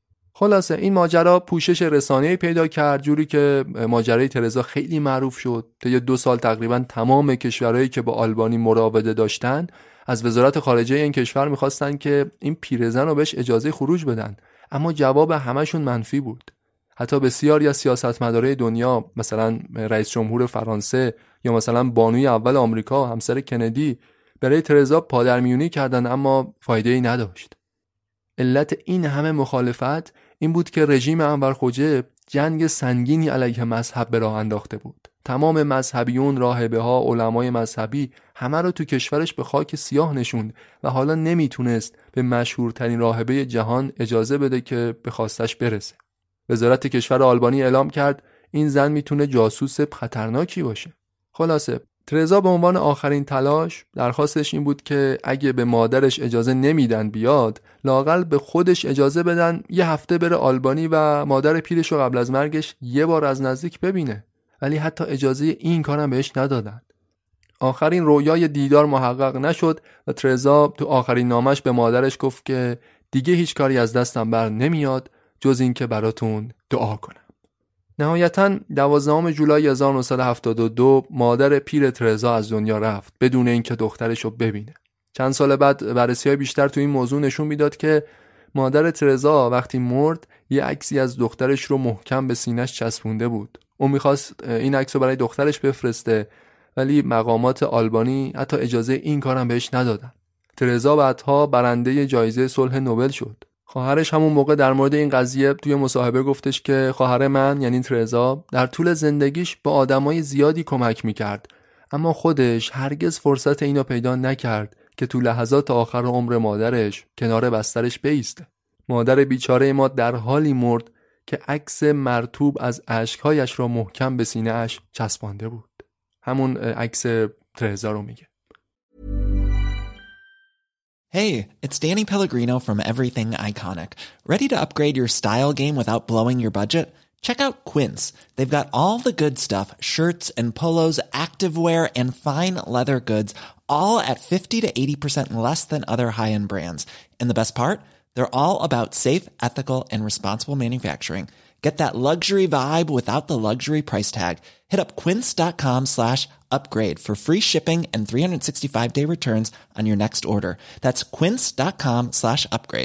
خلاصه این ماجرا پوشش رسانه‌ای پیدا کرد، جوری که ماجرای ترزا خیلی معروف شد. طی دو سال تقریبا تمام کشورهایی که با آلبانی مراوده داشتن از وزارت خارجه این کشور میخواستن که این پیرزن رو بهش اجازه خروج بدن، اما جواب همشون منفی بود. حتی بسیاری از سیاستمدارای دنیا، مثلا رئیس جمهور فرانسه یا مثلا بانوی اول آمریکا همسر کندی، برای ترزا پادرمیونی کردن اما فایده‌ای نداشت. علت این همه مخالفت این بود که رژیم انور خوجه جنگ سنگینی علیه مذهب به راه انداخته بود. تمام مذهبیون، راهبه ها، علمای مذهبی همه رو تو کشورش به خاک سیاه نشوند و حالا نمیتونست به مشهورترین راهبه جهان اجازه بده که به خواستش برسه. وزارت کشور آلبانی اعلام کرد این زن میتونه جاسوس خطرناکی باشه. خلاصه ترزا به عنوان آخرین تلاش درخواستش این بود که اگه به مادرش اجازه نمیدن بیاد، لااقل به خودش اجازه بدن یه هفته بره آلبانی و مادر پیرش رو قبل از مرگش یه بار از نزدیک ببینه. ولی حتی اجازه این کارم بهش ندادن. آخرین رویای دیدار محقق نشد و ترزا تو آخرین نامش به مادرش گفت که دیگه هیچ کاری از دستم بر نمیاد جز این که براتون دعا کنم. نهایتاً دوازدهم جولای هزار و نهصد و هفتاد و دو مادر پیر ترزا از دنیا رفت بدون اینکه دخترش رو ببینه. چند سال بعد بررسی‌های بیشتر تو این موضوع نشون میداد که مادر ترزا وقتی مرد یه عکسی از دخترش رو محکم به سینه‌اش چسبونده بود. اون می‌خواست این عکس رو برای دخترش بفرسته، ولی مقامات آلبانی حتی اجازه این کارم بهش ندادن. ترزا بعدها برنده جایزه صلح نوبل شد. خواهرش همون موقع در مورد این قضیه توی مصاحبه گفتش که خواهر من یعنی ترزا در طول زندگیش با آدمای زیادی کمک میکرد، اما خودش هرگز فرصت اینو پیدا نکرد که تو لحظات آخر عمر مادرش کنار بسترش بایسته. مادر بیچاره ما در حالی مرد که عکس مرطوب از اشکهایش را محکم به سینه‌اش چسبانده بود. همون عکس ترزا رو میگه. Hey, it's Danny Pellegrino from Everything Iconic. Ready to upgrade your style game without blowing your budget? Check out Quince. They've got all the good stuff, shirts and polos, activewear, and fine leather goods, all at fifty to eighty percent less than other high-end brands. And the best part? They're all about safe, ethical, and responsible manufacturing. Get that luxury vibe without the luxury price tag. Hit up quince.com slash upgrade for free shipping and three sixty-five day returns on your next order. That's quince.com slash upgrade.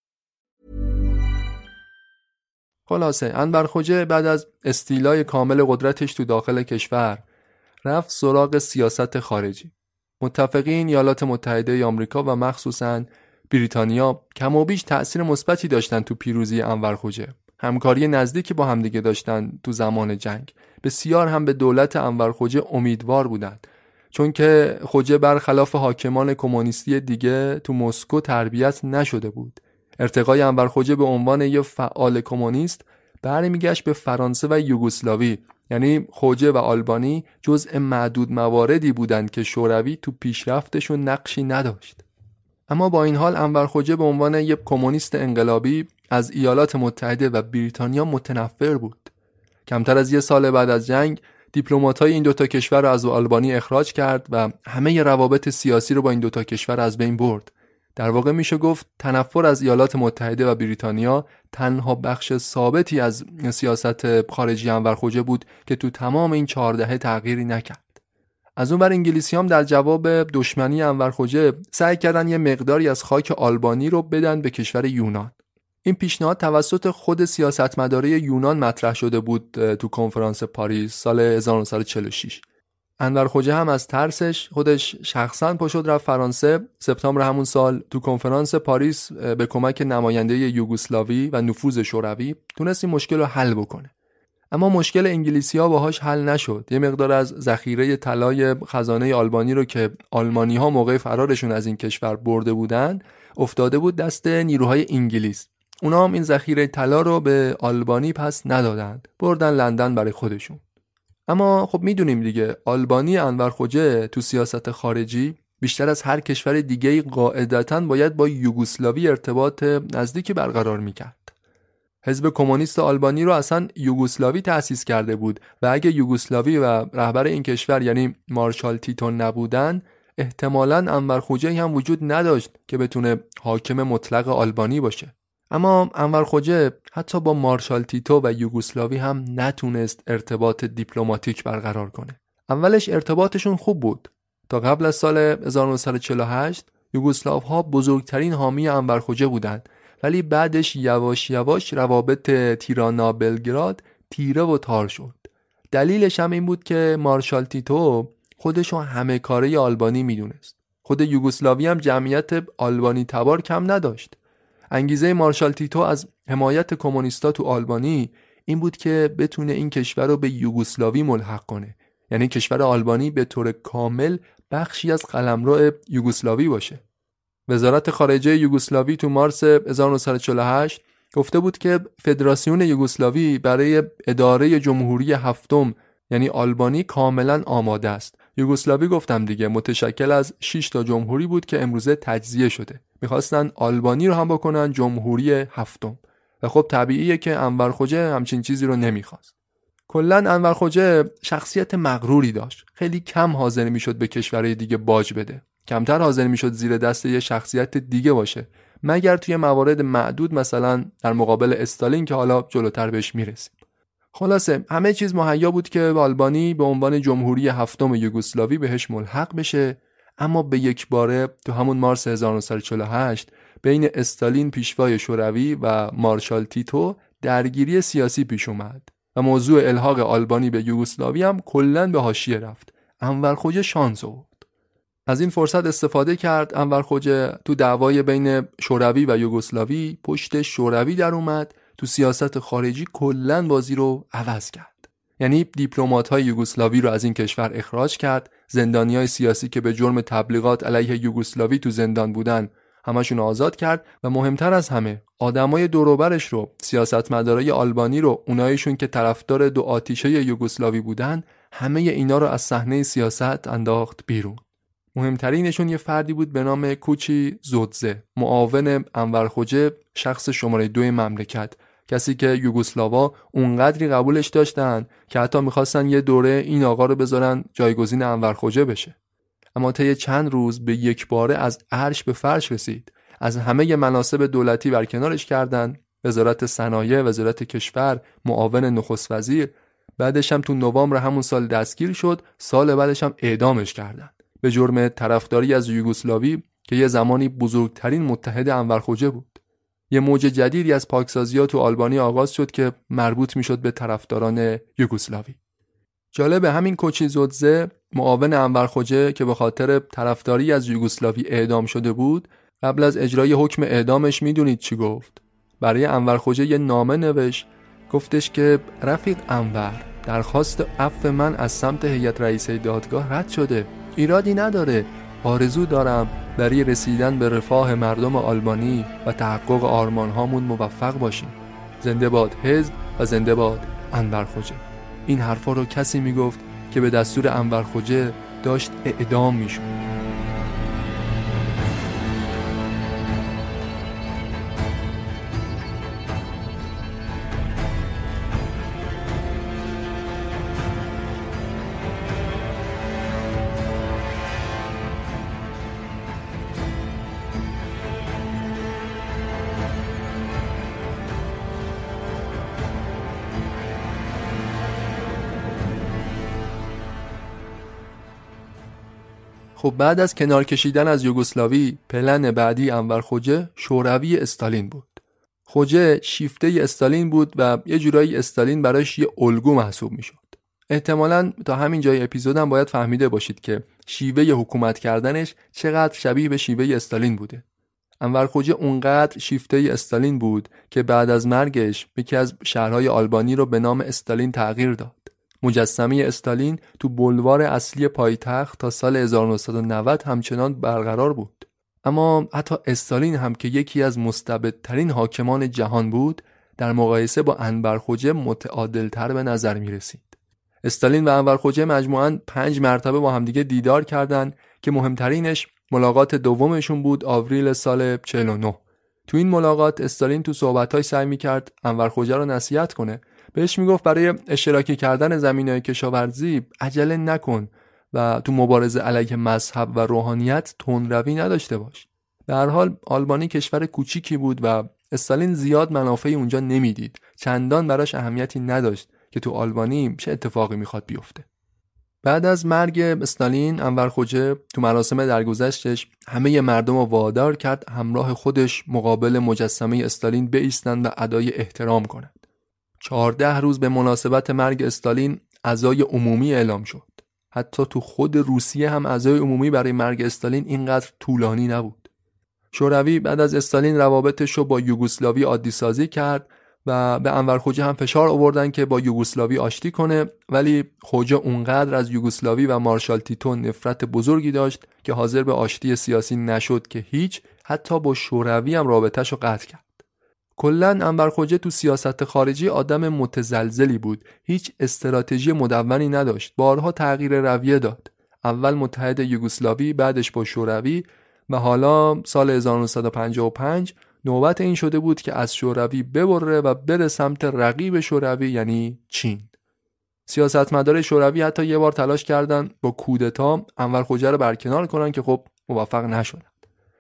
خلاصه انور خوجه بعد از استیلای کامل قدرتش تو داخل کشور رفت سراغ سیاست خارجی. متفقین ایالات متحده آمریکا و مخصوصاً بریتانیا کم و بیش تأثیر مثبتی داشتن تو پیروزی انور خوجه. همکاری نزدیکی با همدیگه داشتن تو زمان جنگ. بسیار هم به دولت انور خوجه امیدوار بودند، چون که خوجه برخلاف حاکمان کمونیستی دیگه تو مسکو تربیت نشده بود. ارتقای انور خوجه به عنوان یک فعال کمونیست برمیگشت به فرانسه و یوگسلاوی، یعنی خوجه و آلبانی جزء معدود مواردی بودند که شوروی تو پیشرفتشون نقشی نداشت. اما با این حال انور خوجه به عنوان یک کمونیست انقلابی از ایالات متحده و بریتانیا متنفر بود. کمتر از یک سال بعد از جنگ دیپلمات‌های این دوتا کشور را از آلبانی اخراج کرد و همه روابط سیاسی رو با این دوتا کشور از بین برد. در واقع میشه گفت تنفر از ایالات متحده و بریتانیا تنها بخش ثابتی از سیاست خارجی انور خوجه بود که تو تمام این چهار دهه تغییری نکرد. از اون ور انگلیسی هم در جواب دشمنی انور خوجه سعی کردن یه مقداری از خاک آلبانی رو بدن به کشور یونان. این پیشنهاد توسط خود سیاستمدارای یونان مطرح شده بود تو کنفرانس پاریس سال هزار و نهصد و چهل و شش. انور خوجه هم از ترسش خودش شخصاً پاشد رفت فرانسه. سپتامبر همون سال تو کنفرانس پاریس به کمک نماینده یوگسلاوی و نفوذ شوروی تونست این مشکل رو حل بکنه. اما مشکل انگلیسی‌ها باهاش حل نشد. یه مقدار از ذخیره طلای خزانه آلبانی رو که آلمانی‌ها موقع فرارشون از این کشور برده بودن افتاده بود دست نیروهای انگلیس. اونا هم این ذخیره طلا رو به آلبانی پس ندادند، بردن لندن برای خودشون. اما خب میدونیم دیگه آلبانی انور خوجه تو سیاست خارجی بیشتر از هر کشور دیگه‌ای قاعدتاً باید با یوگسلاوی ارتباط نزدیکی برقرار میکرد. حزب کمونیست آلبانی رو اصلا یوگسلاوی تأسیس کرده بود و اگه یوگسلاوی و رهبر این کشور یعنی مارشال تیتو نبودن احتمالاً انور خوجه هم وجود نداشت که بتونه حاکم مطلق آلبانی باشه. اما انور خوجه حتی با مارشال تیتو و یوگسلاوی هم نتونست ارتباط دیپلماتیک برقرار کنه. اولش ارتباطشون خوب بود. تا قبل از سال هزار و نهصد و چهل و هشت یوگسلاوها بزرگترین حامی انور خوجه بودند، ولی بعدش یواش یواش روابط تیرانا بلگراد تیره و تار شد. دلیلش هم این بود که مارشال تیتو خودشو همه کاره آلبانی میدونست. خود یوگسلاوی هم جمعیت آلبانی تبار کم نداشت. انگیزه مارشال تیتو از حمایت کمونیستا تو آلبانی این بود که بتونه این کشور رو به یوگسلاوی ملحق کنه، یعنی کشور آلبانی به طور کامل بخشی از قلمرو یوگسلاوی باشه. وزارت خارجه یوگسلاوی تو مارس هزار و نهصد و چهل و هشت گفته بود که فدراسیون یوگسلاوی برای اداره جمهوری هفتم یعنی آلبانی کاملا آماده است. یوگسلاوی گفتم دیگه متشکل از شش تا جمهوری بود که امروزه تجزیه شده. میخواستن آلبانی رو هم بکنن جمهوری هفتم و خب طبیعیه که انور خوجه همچین چیزی رو نمیخواست. کلاً انور خوجه شخصیت مغروری داشت. خیلی کم حاضر میشد به کشورهای دیگه باج بده. کمتر حاضر میشد زیر دست یه شخصیت دیگه باشه، مگر توی موارد معدود، مثلا در مقابل استالین که حالا جلوتر بهش میرسیم. خلاصه همه چیز مهیا بود که آلبانی به عنوان جمهوری هفتم یوگسلاوی بهش ملحق بشه، اما به یک باره تو همون مارس هزار و نهصد و چهل و هشت بین استالین پیشوای شوروی و مارشال تیتو درگیری سیاسی پیش اومد و موضوع الحاق آلبانی به یوگسلاوی هم کلاً به حاشیه رفت. انور خوجه شانس آورد. از این فرصت استفاده کرد. انور خوجه تو دعوای بین شوروی و یوگسلاوی پشت شوروی در اومد، تو سیاست خارجی کلاً بازی رو عوض کرد. یعنی دیپلمات‌های یوگسلاوی رو از این کشور اخراج کرد، زندانیای سیاسی که به جرم تبلیغات علیه یوگسلاوی تو زندان بودن همشون آزاد کرد و مهمتر از همه آدمای دور و برش رو، سیاستمدارای آلبانی رو، اونایشون که طرفدار دو آتیشه یوگسلاوی بودن، همه اینا رو از صحنه سیاست انداخت بیرون. مهمترینشون یه فردی بود به نام کوچی زودزه، معاون انور خوجه، شخص شماره دو مملکت کسی که یوگسلاوا اونقدری قبولش داشتن که حتی میخواستن یه دوره این آقا رو بذارن جایگزین انور خوجه بشه. اما طی چند روز به یک باره از عرش به فرش رسید. از همه مناصب دولتی برکنارش کردن، وزارت صنایع، وزارت کشور، معاون نخست وزیر. بعدش هم تو نوامبر همون سال دستگیر شد، سال بعدش هم اعدامش کردن به جرم طرفداری از یوگسلاوی که یه زمانی بزرگترین متحد انور خوجه بود. یه موج جدیدی از پاکسازی‌ها تو آلبانی آغاز شد که مربوط میشد به طرفداران یوگسلاوی. جالب همین کوچیزودزه، معاون انور خوجه که به خاطر طرفداری از یوگسلاوی اعدام شده بود، قبل از اجرای حکم اعدامش میدونید چی گفت؟ برای انور خوجه یه نامه نوشت، گفتش که رفیق انور، درخواست عفو من از سمت هیئت رئیسه دادگاه رد شده، ایرادی نداره، آرزو دارم برای رسیدن به رفاه مردم آلبانی و تحقق آرمانهامون موفق باشیم. زنده باد حزب و زنده باد انور خوجه. این حرفا رو کسی میگفت که به دستور انور خوجه داشت اعدام میشد. خب بعد از کنار کشیدن از یوگسلاوی، پلن بعدی انور خوجه شوروی استالین بود. خوجه شیفته استالین بود و یه جورایی استالین براش یه الگو محسوب میشد. احتمالاً تا همین جای اپیزودم باید فهمیده باشید که شیوه حکومت کردنش چقدر شبیه به شیوه استالین بوده. انور خوجه اونقدر شیفته استالین بود که بعد از مرگش یکی از شهرهای آلبانی رو به نام استالین تغییر داد. مجسمه استالین تو بولوار اصلی پایتخت تا سال هزار و نهصد و نود همچنان برقرار بود. اما حتی استالین هم که یکی از مستبدترین حاکمان جهان بود، در مقایسه با انور خوجه متعادل‌تر به نظر می رسید. استالین و انور خوجه مجموعاً پنج مرتبه با همدیگه دیدار کردند که مهمترینش ملاقات دومشون بود آوریل سال چهل و نه. تو این ملاقات استالین تو صحبت‌های سعی می‌کرد انور خوجه رو نصیحت کنه. بهش میگفت برای اشتراکی کردن زمینه‌های کشاورزی عجله نکن و تو مبارزه علیه مذهب و روحانیت تندروی نداشته باش. به هر حال آلبانی کشور کوچیکی بود و استالین زیاد منافعی اونجا نمیدید. چندان براش اهمیتی نداشت که تو آلبانی چه اتفاقی میخواد بیفته. بعد از مرگ استالین، انور خوجه تو مراسم درگذشتش همه مردم رو وادار کرد همراه خودش مقابل مجسمه استالین بایستند و ادای احترام کنند. چهارده روز به مناسبت مرگ استالین عزای عمومی اعلام شد. حتی تو خود روسیه هم عزای عمومی برای مرگ استالین اینقدر طولانی نبود. شوروی بعد از استالین روابطش رو با یوگسلاوی عادی سازی کرد و به انور خوجه هم فشار آوردن که با یوگسلاوی آشتی کنه، ولی خوجه اونقدر از یوگسلاوی و مارشال تیتو نفرت بزرگی داشت که حاضر به آشتی سیاسی نشد که هیچ، حتی با شوروی هم رابطه‌شو قطع کرد. کلاً انور خوجه تو سیاست خارجی آدم متزلزلی بود، هیچ استراتژی مدونی نداشت، بارها تغییر رویه داد. اول متحد یوگسلاوی، بعدش با شوروی و حالا سال هزار و نهصد و پنجاه و پنج نوبت این شده بود که از شوروی ببره و بره سمت رقیب شوروی یعنی چین. سیاستمدار شوروی حتی یه بار تلاش کردن با کودتا انور خوجه رو برکنار کنن که خب موفق نشدن.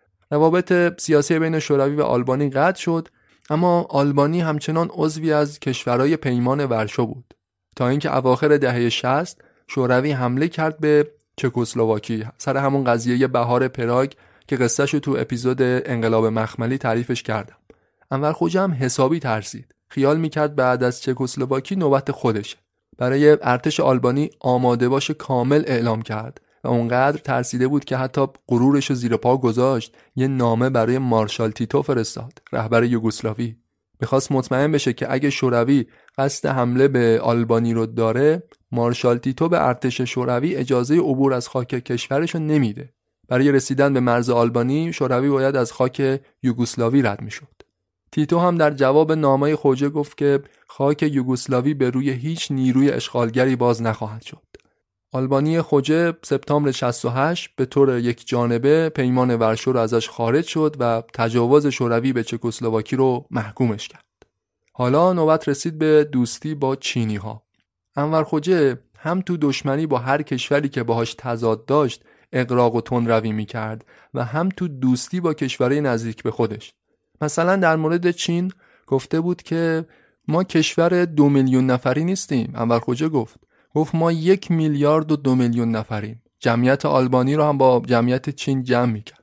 روابط سیاسی بین شوروی و آلبانی قطع شد، اما آلبانی همچنان عضوی از کشورهای پیمان ورشو بود تا اینکه اواخر دهه شصت شوروی حمله کرد به چکسلواکی سر همون قضیه بهار پراگ که قصهشو تو اپیزود انقلاب مخملی تعریفش کردم. انور خوجه هم حسابی ترسید، خیال میکرد بعد از چکسلواکی نوبت خودشه. برای ارتش آلبانی آماده باش کامل اعلام کرد و اونقدر ترسیده بود که حتی غرورشو زیر پا گذاشت، یه نامه برای مارشال تیتو فرستاد، رهبر یوگسلاوی. میخواست مطمئن بشه که اگه شوروی قصد حمله به آلبانی رو داره، مارشال تیتو به ارتش شوروی اجازه عبور از خاک کشورشو نمیده. برای رسیدن به مرز آلبانی شوروی باید از خاک یوگسلاوی رد میشد. تیتو هم در جواب نامه خوجه گفت که خاک یوگسلاوی به روی هیچ نیروی اشغالگری باز نخواهد شد. آلبانی خوجه سپتامبر شصت و هشت به طور یک جانبه پیمان ورشو رو ازش خارج شد و تجاوز شوروی به چکسلواکی رو محکومش کرد. حالا نوبت رسید به دوستی با چینی ها. انور خوجه هم تو دشمنی با هر کشوری که باهاش تضاد داشت اغراق و تندروی میکرد و هم تو دوستی با کشورهای نزدیک به خودش. مثلا در مورد چین گفته بود که ما کشور دو میلیون نفری نیستیم. انور خوجه گفت گفت ما یک میلیارد و دو میلیون نفریم. جمعیت آلبانی رو هم با جمعیت چین جمع میکرد.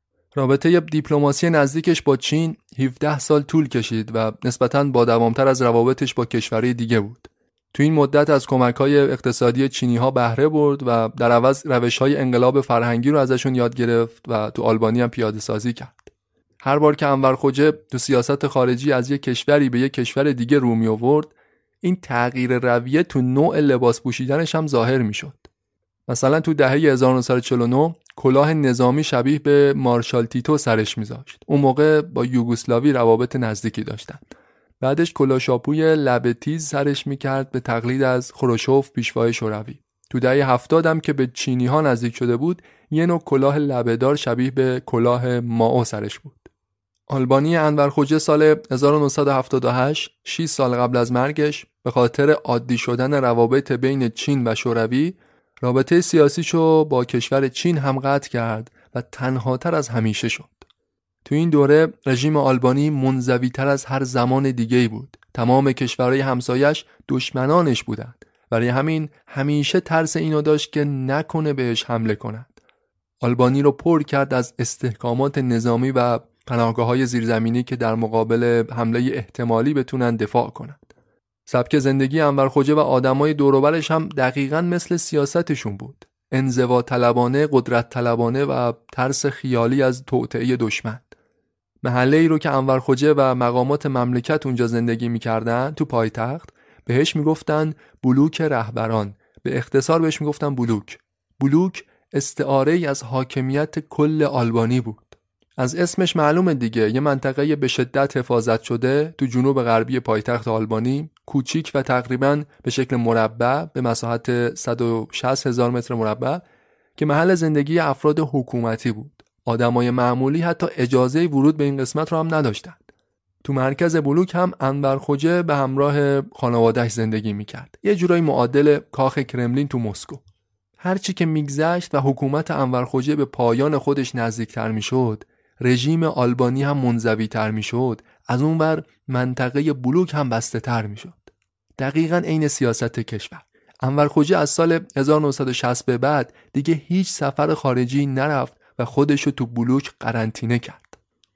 رابطه دیپلماسی نزدیکش با چین هفده سال طول کشید و نسبتاً با دوامتر از روابطش با کشورهای دیگه بود. تو این مدت از کمک‌های اقتصادی چینی‌ها بهره برد و در عوض روش‌های انقلاب فرهنگی رو ازشون یاد گرفت و تو آلبانی هم پیاده سازی کرد. هر بار که انور خوجه تو سیاست خارجی از یک کشوری به یک کشور دیگه رو می آورد، این تغییر رویه تو نوع لباس پوشیدنش هم ظاهر میشد. مثلا تو دهه هزار و نهصد و چهل و نه کلاه نظامی شبیه به مارشال تیتو سرش میذاشت. اون موقع با یوگسلاوی روابط نزدیکی داشتن. بعدش کلاه شاپوی لبه تیز سرش میکرد به تقلید از خروشوف پیشوای شوروی. تو دهه هفتاد هم که به چینی ها نزدیک شده بود، یه نوع کلاه لبه‌دار شبیه به کلاه مائو سرش بود. آلبانی انور خوجه سال هزار و نهصد و هفتاد و هشت، شش سال قبل از مرگش، به خاطر عادی شدن روابط بین چین و شوروی، رابطه سیاسیشو با کشور چین هم قطع کرد و تنهاتر از همیشه شد. تو این دوره رژیم آلبانی منزوی‌تر از هر زمان دیگه‌ای بود. تمام کشورهای همسایش دشمنانش بودند. برای همین همیشه ترس اینو داشت که نکنه بهش حمله کنند. آلبانی رو پر کرد از استحکامات نظامی و پناهگاه‌های زیرزمینی که در مقابل حمله احتمالی بتونن دفاع کنند. سبک زندگی انور خوجه و آدمای دور و برش هم دقیقاً مثل سیاستشون بود. انزوا طلبانه، قدرت طلبانه و ترس خیالی از توطئه دشمن. محله‌ای رو که انور خوجه و مقامات مملکت اونجا زندگی می‌کردن، تو پایتخت، بهش میگفتن بلوک رهبران. به اختصار بهش میگفتن بلوک. بلوک استعاره‌ای از حاکمیت کل آلبانی بود. از اسمش معلومه دیگه، یه منطقه به شدت حفاظت شده تو جنوب غربی پایتخت آلبانی، کوچیک و تقریباً به شکل مربع به مساحت صد و شصت هزار متر مربع که محل زندگی افراد حکومتی بود. آدمای معمولی حتی اجازه ورود به این قسمت رو هم نداشتند. تو مرکز بلوک هم انور خوجه به همراه خانواده‌اش زندگی میکرد. یه جورایی معادل کاخ کرملین تو مسکو. هرچی که میگذشت و حکومت انور خوجه به پایان خودش نزدیکتر میشد، رژیم آلبانی هم منزوی‌تر میشد، از اون ور منطقه بلوک هم بسته تر میشد. دقیقاً عین سیاست کشور. انور خوجه از سال هزار و نهصد و شصت به بعد دیگه هیچ سفر خارجی نرفت و خودشو تو بلوک قرنطینه کرد.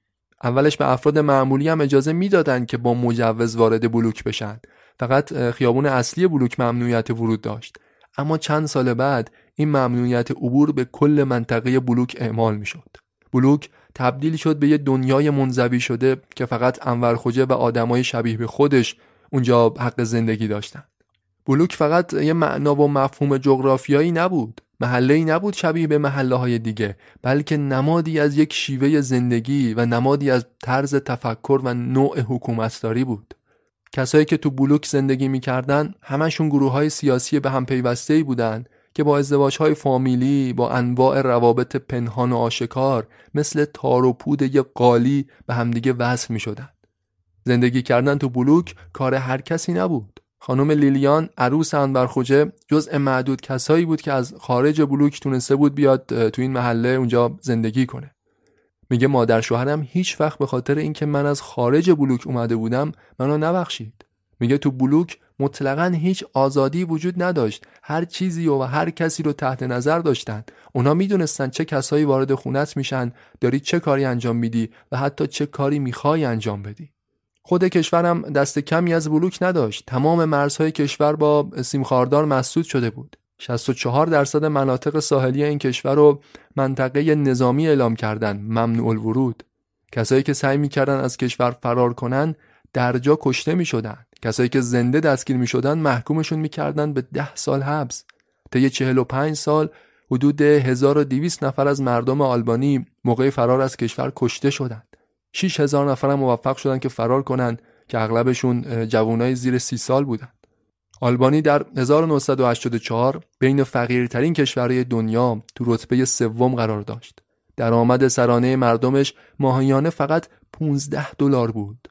اولش به افراد معمولی هم اجازه میدادن که با مجوز وارد بلوک بشن. فقط خیابون اصلی بلوک ممنوعیت ورود داشت. اما چند سال بعد این ممنوعیت عبور به کل منطقه بلوک اعمال میشد. بلوک تبدیل شد به یه دنیای منزوی شده که فقط انور خوجه و آدمای شبیه به خودش اونجا حق زندگی داشتن. بلوک فقط یه معنا و مفهوم جغرافیایی نبود، محله‌ای نبود شبیه به محله‌های دیگه، بلکه نمادی از یک شیوه زندگی و نمادی از طرز تفکر و نوع حکومتداری بود. کسایی که تو بلوک زندگی می‌کردن همشون گروه‌های سیاسی به هم پیوسته‌ای بودن که با ازدواج‌های فامیلی، با انواع روابط پنهان و آشکار مثل تار و پود یک قالی به همدیگه وصل می‌شدن. زندگی کردن تو بلوک کار هر کسی نبود. خانم لیلیان، عروس انور خوجه، جزء معدود کسایی بود که از خارج بلوک تونسته بود بیاد تو این محله اونجا زندگی کنه. میگه مادر شوهرم هیچ وقت به خاطر اینکه من از خارج بلوک اومده بودم منو نبخشید. میگه تو بلوک مطلقاً هیچ آزادی وجود نداشت. هر چیزی و هر کسی رو تحت نظر داشتن. اونا میدونستن چه کسایی وارد خونت میشن، داری چه کاری انجام میدی و حتی چه کاری میخوای انجام بدی. خود کشورم دست کمی از بلوک نداشت. تمام مرزهای کشور با سیم خاردار مسدود شده بود. شصت و چهار درصد مناطق ساحلی این کشور رو منطقه نظامی اعلام کردن، ممنوع الورود. کسایی که سعی می‌کردن از کشور فرار کنن در جا کشته می‌شدن. کسایی که زنده دستگیر می‌شدن محکومشون می‌کردن به ده سال حبس. طی چهل و پنج سال حدود هزار و دویست نفر از مردم آلبانی موقع فرار از کشور کشته شدند. شش هزار نفر هم موفق شدن که فرار کنن که اغلبشون جوانای زیر سی سال بودن. آلبانی در هزار و نهصد و هشتاد و چهار بین فقیرترین کشورهای دنیا تو رتبه سوم قرار داشت. درآمد سرانه مردمش ماهیانه فقط پانزده دلار بود.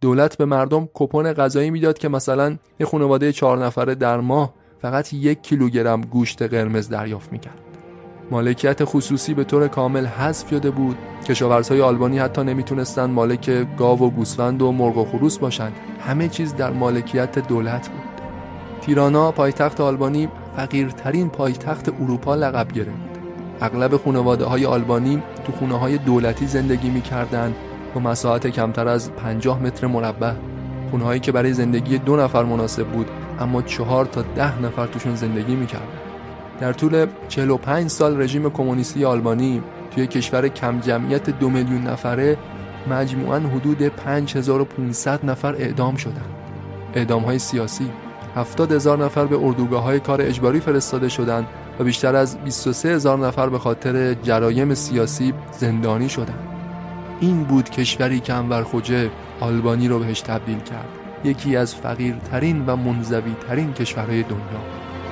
دولت به مردم کوپن غذایی میداد که مثلا یه خانواده چهار نفره در ماه فقط یک کیلوگرم گوشت قرمز دریافت میکرد. مالکیت خصوصی به طور کامل حذف شده بود. کشاورزهای آلبانی حتی نمیتونستن مالک گاو و گوسفند و مرغ و خروس باشند. همه چیز در مالکیت دولت بود. تیرانا، پایتخت آلبانی، فقیرترین پایتخت اروپا لقب گرفت. اغلب خانواده‌های آلبانی تو خونه‌های دولتی زندگی می‌کردند با مساحت کمتر از پنجاه متر مربع. خونه‌هایی که برای زندگی دو نفر مناسب بود، اما چهار تا ده نفر توشون زندگی می‌کردند. در طول چهل و پنج سال رژیم کمونیستی آلبانی توی کشور کم جمعیت دو میلیون نفره مجموعاً حدود پنج هزار و پانصد نفر اعدام شدند. اعدام‌های سیاسی. هفتاد هزار نفر به اردوگاه‌های کار اجباری فرستاده شدند و بیشتر از بیست و سه هزار نفر به خاطر جرایم سیاسی زندانی شدند. این بود کشوری که انور خوجه آلبانی رو بهش تبدیل کرد. یکی از فقیرترین و منزوی‌ترین کشورهای دنیا.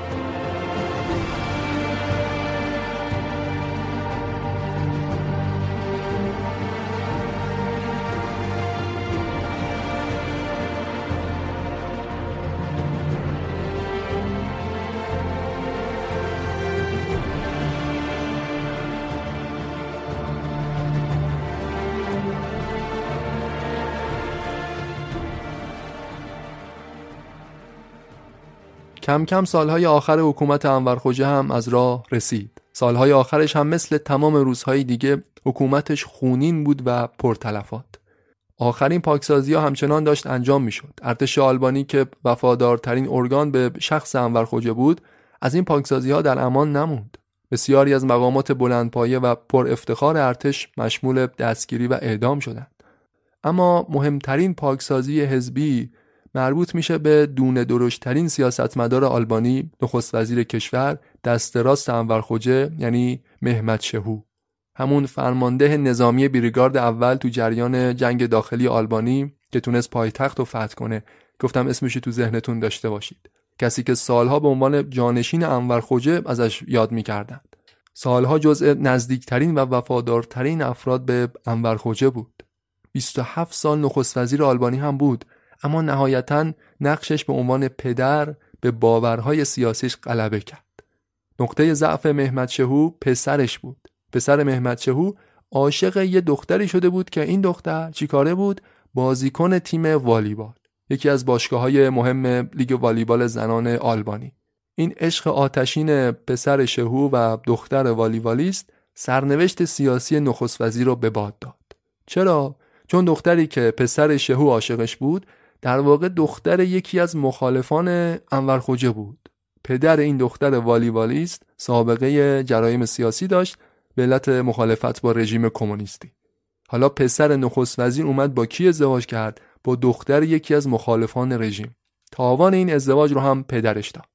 کم کم سالهای آخر حکومت انور خوجه هم از راه رسید. سالهای آخرش هم مثل تمام روزهای دیگه حکومتش خونین بود و پرتلفات. آخرین پاکسازی ها همچنان داشت انجام می شد. ارتش آلبانی که وفادارترین ارگان به شخص انور خوجه بود، از این پاکسازی ها در امان نموند. بسیاری از مقامات بلندپایه و پر افتخار ارتش مشمول دستگیری و اعدام شدند. اما مهمترین پاکسازی حزبی مربوط میشه به دونه درشترین سیاستمدار آلبانی، نخست وزیر کشور، دست راست انور خوجه، یعنی مهمت شهو، همون فرمانده نظامی بریگارد اول تو جریان جنگ داخلی آلبانی که تونست پایتخت رو فتح کنه. گفتم اسمش تو ذهنتون داشته باشید. کسی که سالها به عنوان جانشین انور خوجه ازش یاد میکردند. سالها جزء نزدیکترین و وفادارترین افراد به انور خوجه بود. بیست و هفت سال نخست وزیر آلبانی هم بود، اما نهایتاً نقشش به عنوان پدر به باورهای سیاسیش غلبه کرد. نقطه ضعف مهمت شهو پسرش بود. پسر مهمت شهو عاشق یه دختری شده بود که این دختر چیکاره بود؟ بازیکن تیم والیبال، یکی از باشگاه‌های مهم لیگ والیبال زنان آلبانی. این عشق آتشین پسر شهو و دختر والیبالیست سرنوشت سیاسی نخست وزیر رو به باد داد. چرا؟ چون دختری که پسر شهو عاشقش بود در واقع دختر یکی از مخالفان انور خوجه بود. پدر این دختر والیبالیست سابقه جرایم سیاسی داشت به علت مخالفت با رژیم کمونیستی. حالا پسر نخست وزیر اومد با کی ازدواج کرد؟ با دختر یکی از مخالفان رژیم. تاوان این ازدواج رو هم پدرش داد.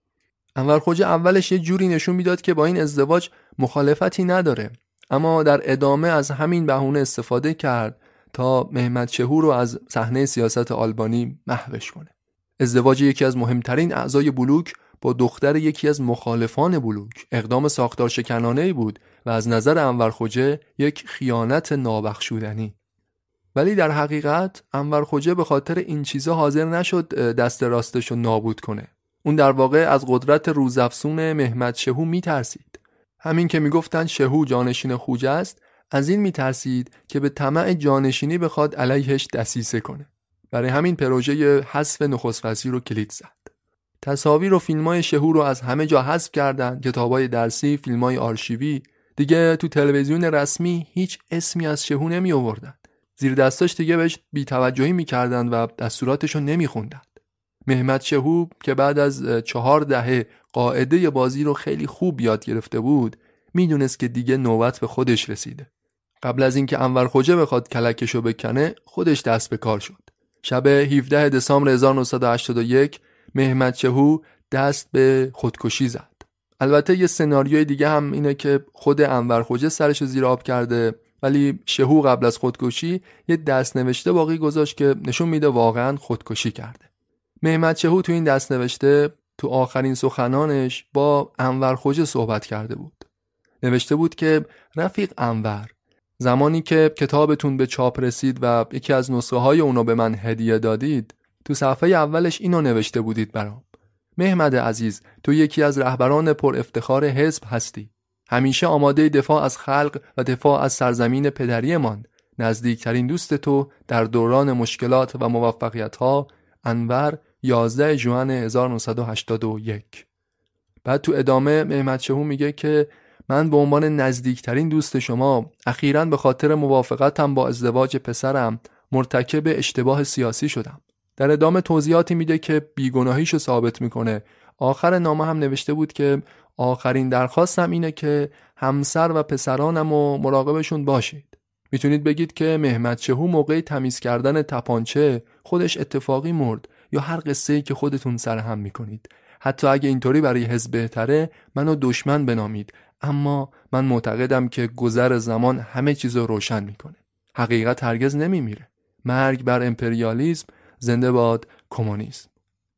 انور خوجه اولش یه جوری نشون میداد که با این ازدواج مخالفتی نداره، اما در ادامه از همین بهونه استفاده کرد تا مهمت شهو رو از صحنه سیاست آلبانی محوش کنه. ازدواج یکی از مهمترین اعضای بلوک با دختر یکی از مخالفان بلوک اقدام ساختار شکنانه‌ای بود و از نظر انور خوجه یک خیانت نابخشودنی. ولی در حقیقت انور خوجه به خاطر این چیزا حاضر نشد دست راستش رو نابود کنه. اون در واقع از قدرت روزافزون مهمت شهو میترسید. همین که میگفتن شهو جانشین خوجه است، از این میترسید که به طمع جانشینی بخواد علیهش دسیسه کنه. برای همین پروژه حذف نخست وزیر رو کلید زد. تصاویر و فیلمای شهو رو از همه جا حذف کردن، کتابای درسی، فیلمای آرشیوی. دیگه تو تلویزیون رسمی هیچ اسمی از شهو نمی آوردن. زیر دستاش دیگه بهش بی‌توجهی میکردن و دستوراتش رو نمیخوندن. مهمت شهو که بعد از چهار دهه قاعده بازی رو خیلی خوب یاد گرفته بود، میدونست که دیگه نوبت به خودش رسیده. قبل از اینکه انور خوجه بخواد کلکشو بکنه، خودش دست به کار شد. شب هفدهم دسامبر هزار و نهصد و هشتاد و یک مهمت شهو دست به خودکشی زد. البته یه سناریوی دیگه هم اینه که خود انور خوجه سرش زیر آب کرده، ولی شهو قبل از خودکشی یه دست نوشته باقی گذاشت که نشون میده واقعاً خودکشی کرده. مهمت شهو تو این دست نوشته تو آخرین سخنانش با انور خوجه صحبت کرده بود. نوشته بود که رفیق انور، زمانی که کتابتون به چاپ رسید و یکی از نسخه های اونو به من هدیه دادید، تو صفحه اولش اینو نوشته بودید برام: مهمد عزیز، تو یکی از رهبران پر افتخار حزب هستی. همیشه آماده دفاع از خلق و دفاع از سرزمین پدریمان. نزدیکترین دوست تو در دوران مشکلات و موفقیت‌ها، انور، یازده ژوئن هزار و نهصد و هشتاد و یک. بعد تو ادامه مهمد شهو میگه که من به عنوان نزدیکترین دوست شما اخیراً به خاطر موافقتم با ازدواج پسرم مرتکب اشتباه سیاسی شدم. در ادامه توضیحاتی میده که بیگناهیشو ثابت میکنه. آخر نامه هم نوشته بود که آخرین درخواستم اینه که همسر و پسرانم و مراقبشون باشید. میتونید بگید که مهمد شهو موقع تمیز کردن تپانچه خودش اتفاقی مرد، یا هر قصه‌ای که خودتون سرهم میکنید. حتی اگه اینطوری برای حزب بهتره منو دشمن بنامید، اما من معتقدم که گذر زمان همه چیز رو روشن میکنه. حقیقت هرگز نمیمیره. مرگ بر امپریالیسم، زنده باد کمونیسم.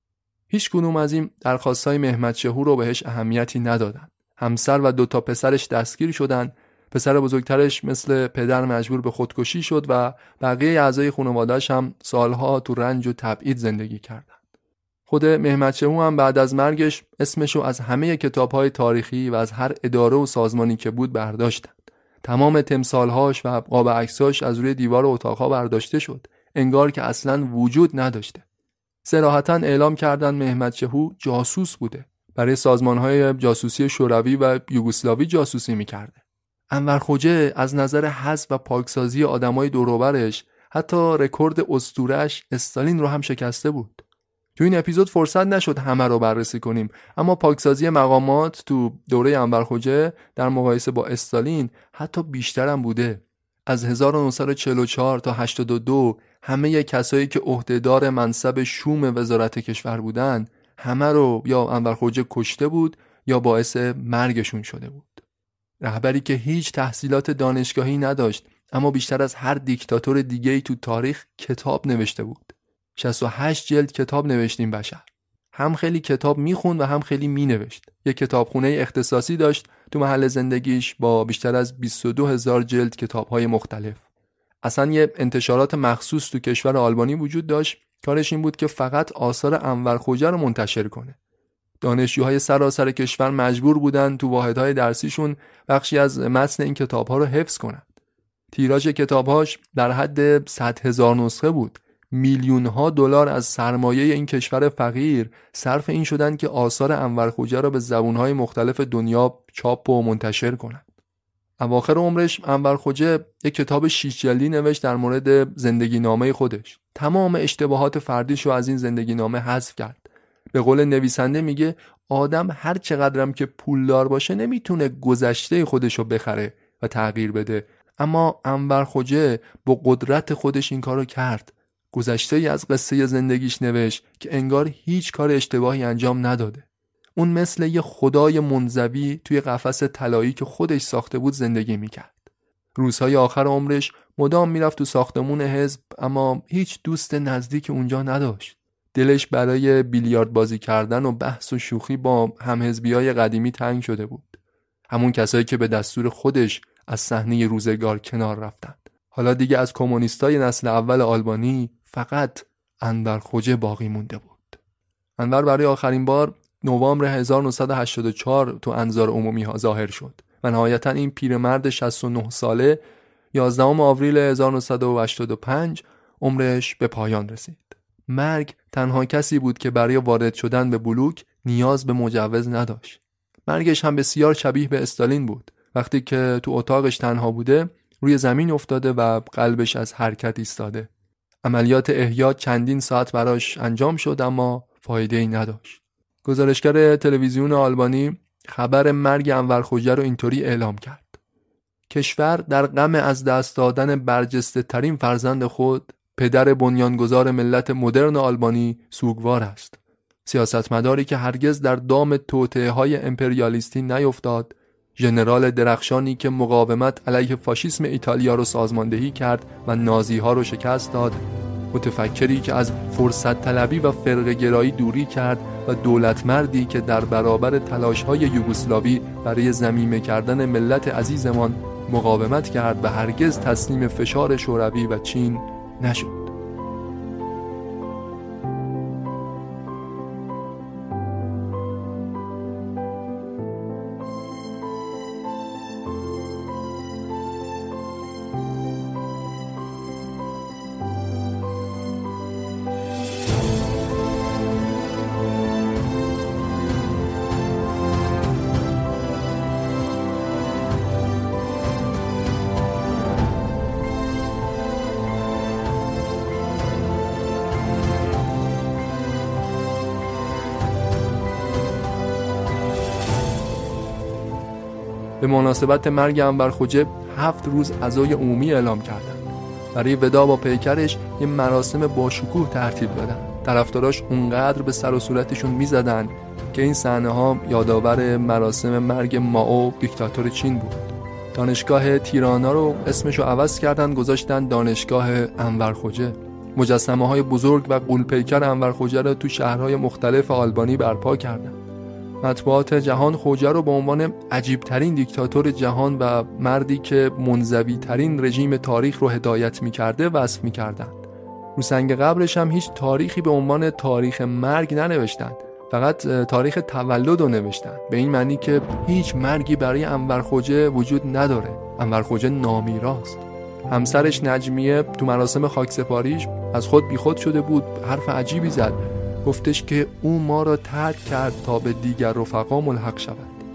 هیچ کدوم از این درخواستای مهمد شهو رو بهش اهمیتی ندادن. همسر و دو تا پسرش دستگیر شدن. پسر بزرگترش مثل پدر مجبور به خودکشی شد و بقیه اعضای خانواده‌اش هم سالها تو رنج و تبعید زندگی کردند. خود مهمد شهو هم بعد از مرگش اسمشو از همه کتاب‌های تاریخی و از هر اداره و سازمانی که بود برداشتند. تمام تمثال‌هاش و قاب عکساش از روی دیوار اتاق‌ها برداشته شد، انگار که اصلاً وجود نداشته. صراحتاً اعلام کردن مهمد شهو جاسوس بوده. برای سازمان‌های جاسوسی شوروی و یوگسلاوی جاسوسی می‌کرده. انور خوجه از نظر حذف و پاکسازی آدمای دور و برش حتی رکورد اسطوره‌اش استالین رو هم شکسته بود. تو این اپیزود فرصت نشد همه رو بررسی کنیم، اما پاکسازی مقامات تو دوره انور خوجه در مقایسه با استالین حتی بیشتر هم بوده. از هزار و نهصد و چهل و چهار تا هشتاد و دو همه کسایی که عهدهدار منصب شوم وزارت کشور بودن، همه رو یا انور خوجه کشته بود یا باعث مرگشون شده بود. رهبری که هیچ تحصیلات دانشگاهی نداشت، اما بیشتر از هر دیکتاتور دیگه‌ای تو تاریخ کتاب نوشته بود. شصت و هشت جلد کتاب نوشتیم بشر. هم خیلی کتاب میخوند و هم خیلی مینوشت. یک کتابخونه اختصاصی داشت تو محل زندگیش با بیشتر از بیست و دو هزار جلد کتاب‌های مختلف. اصلا یه انتشارات مخصوص تو کشور آلبانی وجود داشت. کارش این بود که فقط آثار انور خوجه رو منتشر کنه. دانشجوهای سراسر کشور مجبور بودن تو واحدهای درسیشون بخشی از متن این کتاب‌ها رو حفظ کنن. تیراژ کتاب‌هاش در حد صد هزار نسخه بود. میلیون‌ها دلار از سرمایه این کشور فقیر صرف این شدن که آثار انور خوجه رو به زبان‌های مختلف دنیا چاپ و منتشر کنن. اواخر عمرش انور خوجه یک کتاب شش جلدی نوشت در مورد زندگی نامه خودش. تمام اشتباهات فردیش رو از این زندگی نامه حذف کرد. به قول نویسنده میگه آدم هر چقدرم که پولدار باشه نمیتونه گذشته خودش رو بخره و تغییر بده، اما انور خوجه با قدرت خودش این کارو کرد. گذشته‌ای از قصه زندگیش نوشت که انگار هیچ کار اشتباهی انجام نداده. اون مثل یه خدای منزوی توی قفس طلایی که خودش ساخته بود زندگی میکرد. روزهای آخر عمرش مدام میرفت تو ساختمون حزب، اما هیچ دوست نزدیک اونجا نداشت. دلش برای بیلیارد بازی کردن و بحث و شوخی با همحزبیای قدیمی تنگ شده بود. همون کسایی که به دستور خودش از صحنه روزگار کنار رفتند. حالا دیگه از کمونیستای نسل اول آلبانی فقط انور خوجه باقی مونده بود. انور برای آخرین بار نوامبر هزار و نهصد و هشتاد و چهار تو انظار عمومی ها ظاهر شد و نهایتا این پیرمرد شصت و نه ساله یازدهم آوریل هزار و نهصد و هشتاد و پنج عمرش به پایان رسید. مرگ تنها کسی بود که برای وارد شدن به بلوک نیاز به مجوز نداشت. مرگش هم بسیار شبیه به استالین بود. وقتی که تو اتاقش تنها بوده روی زمین افتاده و قلبش از حرکت ایستاده. عملیات احیا چندین ساعت براش انجام شد اما فایده‌ای نداشت. گزارشگر تلویزیون آلبانی خبر مرگ انور خوجه رو اینطوری اعلام کرد: کشور در غم از دست دادن برجسته ترین فرزند خود، پدر بنیانگذار ملت مدرن آلبانی سوگوار است. سیاستمداری که هرگز در دام توطئه‌های امپریالیستی نیفتاد، ژنرال درخشانی که مقاومت علیه فاشیسم ایتالیا رو سازماندهی کرد و نازی‌ها رو شکست داد، متفکری که از فرصت طلبی و فرقه گرایی دوری کرد و دولت مردی که در برابر تلاش‌های یوگسلاوی برای ضمیمه کردن ملت عزیزمان مقاومت کرد و هرگز تسلیم فشار شوروی و چین نشد. به مناسبت مرگ انور خوجه هفت روز عزای عمومی اعلام کردند. برای وداع با پیکرش یه مراسم باشکوه ترتیب دادن. طرفداراش اونقدر به سر و صورتشون میزدن که این صحنه ها یادآور مراسم مرگ مائو دیکتاتور چین بود. دانشگاه تیرانا رو اسمشو عوض کردن، گذاشتن دانشگاه انور خوجه. مجسمه های بزرگ و غول‌پیکر انور خوجه رو تو شهرهای مختلف آلبانی برپا کردن. مطبوعات جهان خوجه رو به عنوان عجیبترین دیکتاتور جهان و مردی که منزوی ترین رژیم تاریخ رو هدایت می‌کرده وصف می‌کردند. رو سنگ قبرش هم هیچ تاریخی به عنوان تاریخ مرگ ننوشتند، فقط تاریخ تولد رو نوشتن، به این معنی که هیچ مرگی برای انور خوجه وجود نداره. انور خوجه نامیراست. همسرش نجمیه تو مراسم خاکسپاریش از خود بیخود شده بود، حرف عجیبی زد. گفتش که او ما را ترک کرد تا به دیگر رفقا ملحق شود.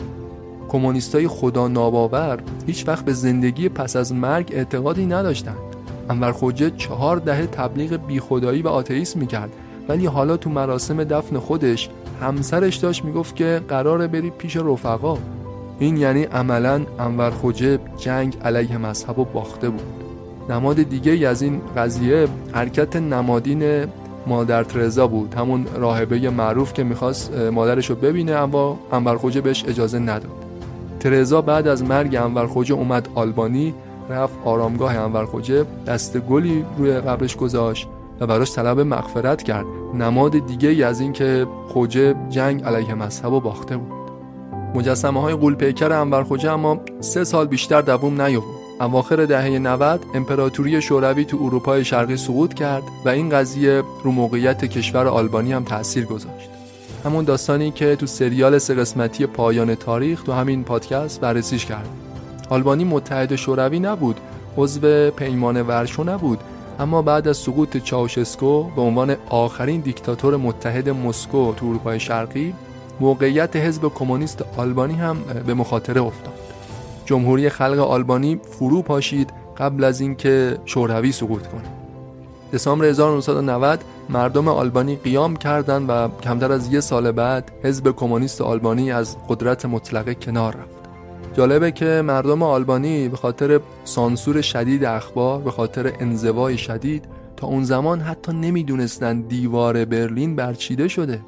کمونیستای خدا ناباور هیچ وقت به زندگی پس از مرگ اعتقادی نداشتند. انور خوجه چهار دهه تبلیغ بیخدایی و آتئیسم میکرد، ولی حالا تو مراسم دفن خودش همسرش داشت میگفت که قراره بری پیش رفقا. این یعنی عملاً انور خوجه جنگ علیه مذهب و باخته بود. نماد دیگه ای از این قضیه حرکت نمادین مادر ترزا بود، همون راهبه معروف که میخواست مادرشو ببینه اما انور خوجه بهش اجازه نداد. ترزا بعد از مرگ انور خوجه اومد آلبانی، رفت آرامگاه انور خوجه، دست گلی روی قبرش گذاشت و براش طلب مغفرت کرد. نماد دیگه ای از این که خوجه جنگ علیه مذهب و باخته بود. مجسمه های غول‌پیکر انور خوجه اما سه سال بیشتر دوام نیاورد. اواخر دهه نود امپراتوری شوروی تو اروپای شرقی سقوط کرد و این قضیه رو موقعیت کشور آلبانی هم تأثیر گذاشت. همون داستانی که تو سریال سه قسمتی پایان تاریخ تو همین پادکست بررسیش کرد. آلبانی متحد شوروی نبود، عضو پیمان ورشو نبود، اما بعد از سقوط چاوشسکو به عنوان آخرین دیکتاتور متحد مسکو تو اروپای شرقی، موقعیت حزب کمونیست آلبانی هم به مخاطره افتاد. جمهوری خلق آلبانی فرو پاشید قبل از اینکه شوروی سقوط کنه. دسامبر هزار و نهصد و نود مردم آلبانی قیام کردند و کمتر از یک سال بعد حزب کمونیست آلبانی از قدرت مطلقه کنار رفت. جالبه که مردم آلبانی به خاطر سانسور شدید اخبار، به خاطر انزوای شدید، تا اون زمان حتی نمیدونستن دیوار برلین برچیده شده.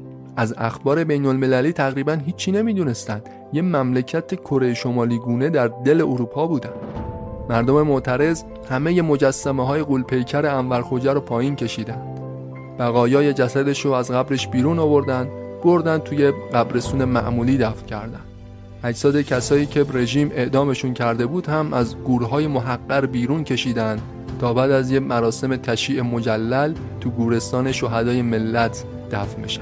از اخبار بین المللی تقریبا هیچی نمیدونستن. یه مملکت کره شمالی گونه در دل اروپا بودن. مردم معترض همه مجسمه های غول‌پیکر انور خوجه رو پایین کشیدن. بقایای جسدش رو از قبرش بیرون آوردن، بردن توی قبرستون معمولی دفن کردن. اجساد کسایی که رژیم اعدامشون کرده بود هم از گورهای محقر بیرون کشیدن تا بعد از یه مراسم تشییع مجلل تو گورستان شهدای ملت دفن بشن.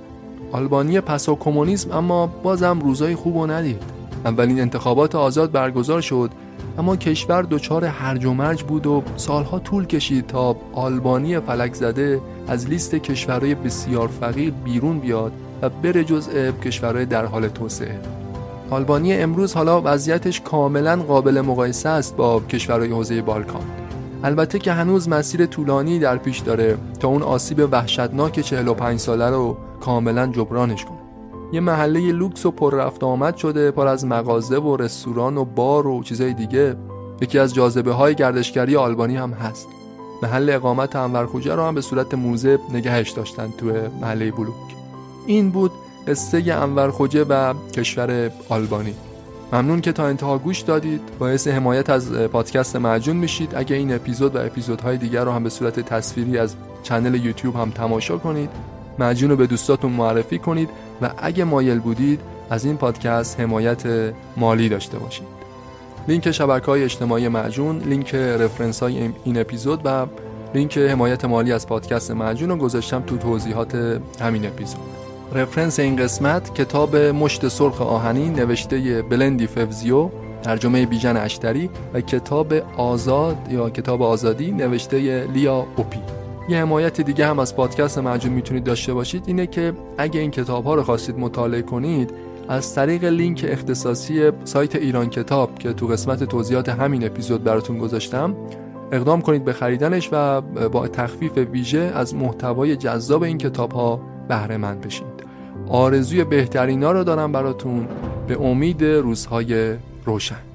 آلبانی پسا کمونیسم اما بازم روزای خوب رو ندید. اولین انتخابات آزاد برگزار شد، اما کشور دچار هرج و مرج بود و سالها طول کشید تا آلبانی فلک زده از لیست کشورهای بسیار فقیر بیرون بیاد و بره جزء کشورهای در حال توسعه. آلبانی امروز حالا وضعیتش کاملا قابل مقایسه است با کشورهای حوزه بالکان. البته که هنوز مسیر طولانی در پیش داره تا اون آسیب وحشتناک چهل و پنج ساله رو کاملا جبرانش کنه. یه محله لوکس و پر رفت آمد شده، پر از مغازه و رستوران و بار و چیزای دیگه. یکی از جاذبه های گردشگری آلبانی هم هست. محل اقامت انور خوجه رو هم به صورت موزه نگهش داشتن تو محله بلوک. این بود قصه انور خوجه و کشور آلبانی. ممنون که تا انتها گوش دادید. باعث حمایت از پادکست معجون میشید اگه این اپیزود و اپیزودهای دیگر رو هم به صورت تصویری از کانال یوتیوب هم تماشا کنید. معجون رو به دوستاتون معرفی کنید و اگه مایل بودید از این پادکست حمایت مالی داشته باشید. لینک شبکه‌های اجتماعی معجون، لینک رفرنس‌های این اپیزود و لینک حمایت مالی از پادکست معجون رو گذاشتم تو توضیحات همین اپیزود. رفرنس این قسمت کتاب مشت سرخ آهنین نوشته بلندی فوزیو، ترجمه بیژن اشتری، و کتاب آزاد یا کتاب آزادی نوشته لیا اوپی. یه حمایت دیگه هم از پادکست معجون میتونید داشته باشید، اینه که اگه این کتاب‌ها رو خواستید مطالعه کنید از طریق لینک اختصاصی سایت ایران کتاب که تو قسمت توضیحات همین اپیزود براتون گذاشتم اقدام کنید به خریدنش و با تخفیف ویژه از محتوای جذاب این کتاب‌ها بهره مند بشید. آرزوی بهترینا رو دارم براتون، به امید روزهای روشن.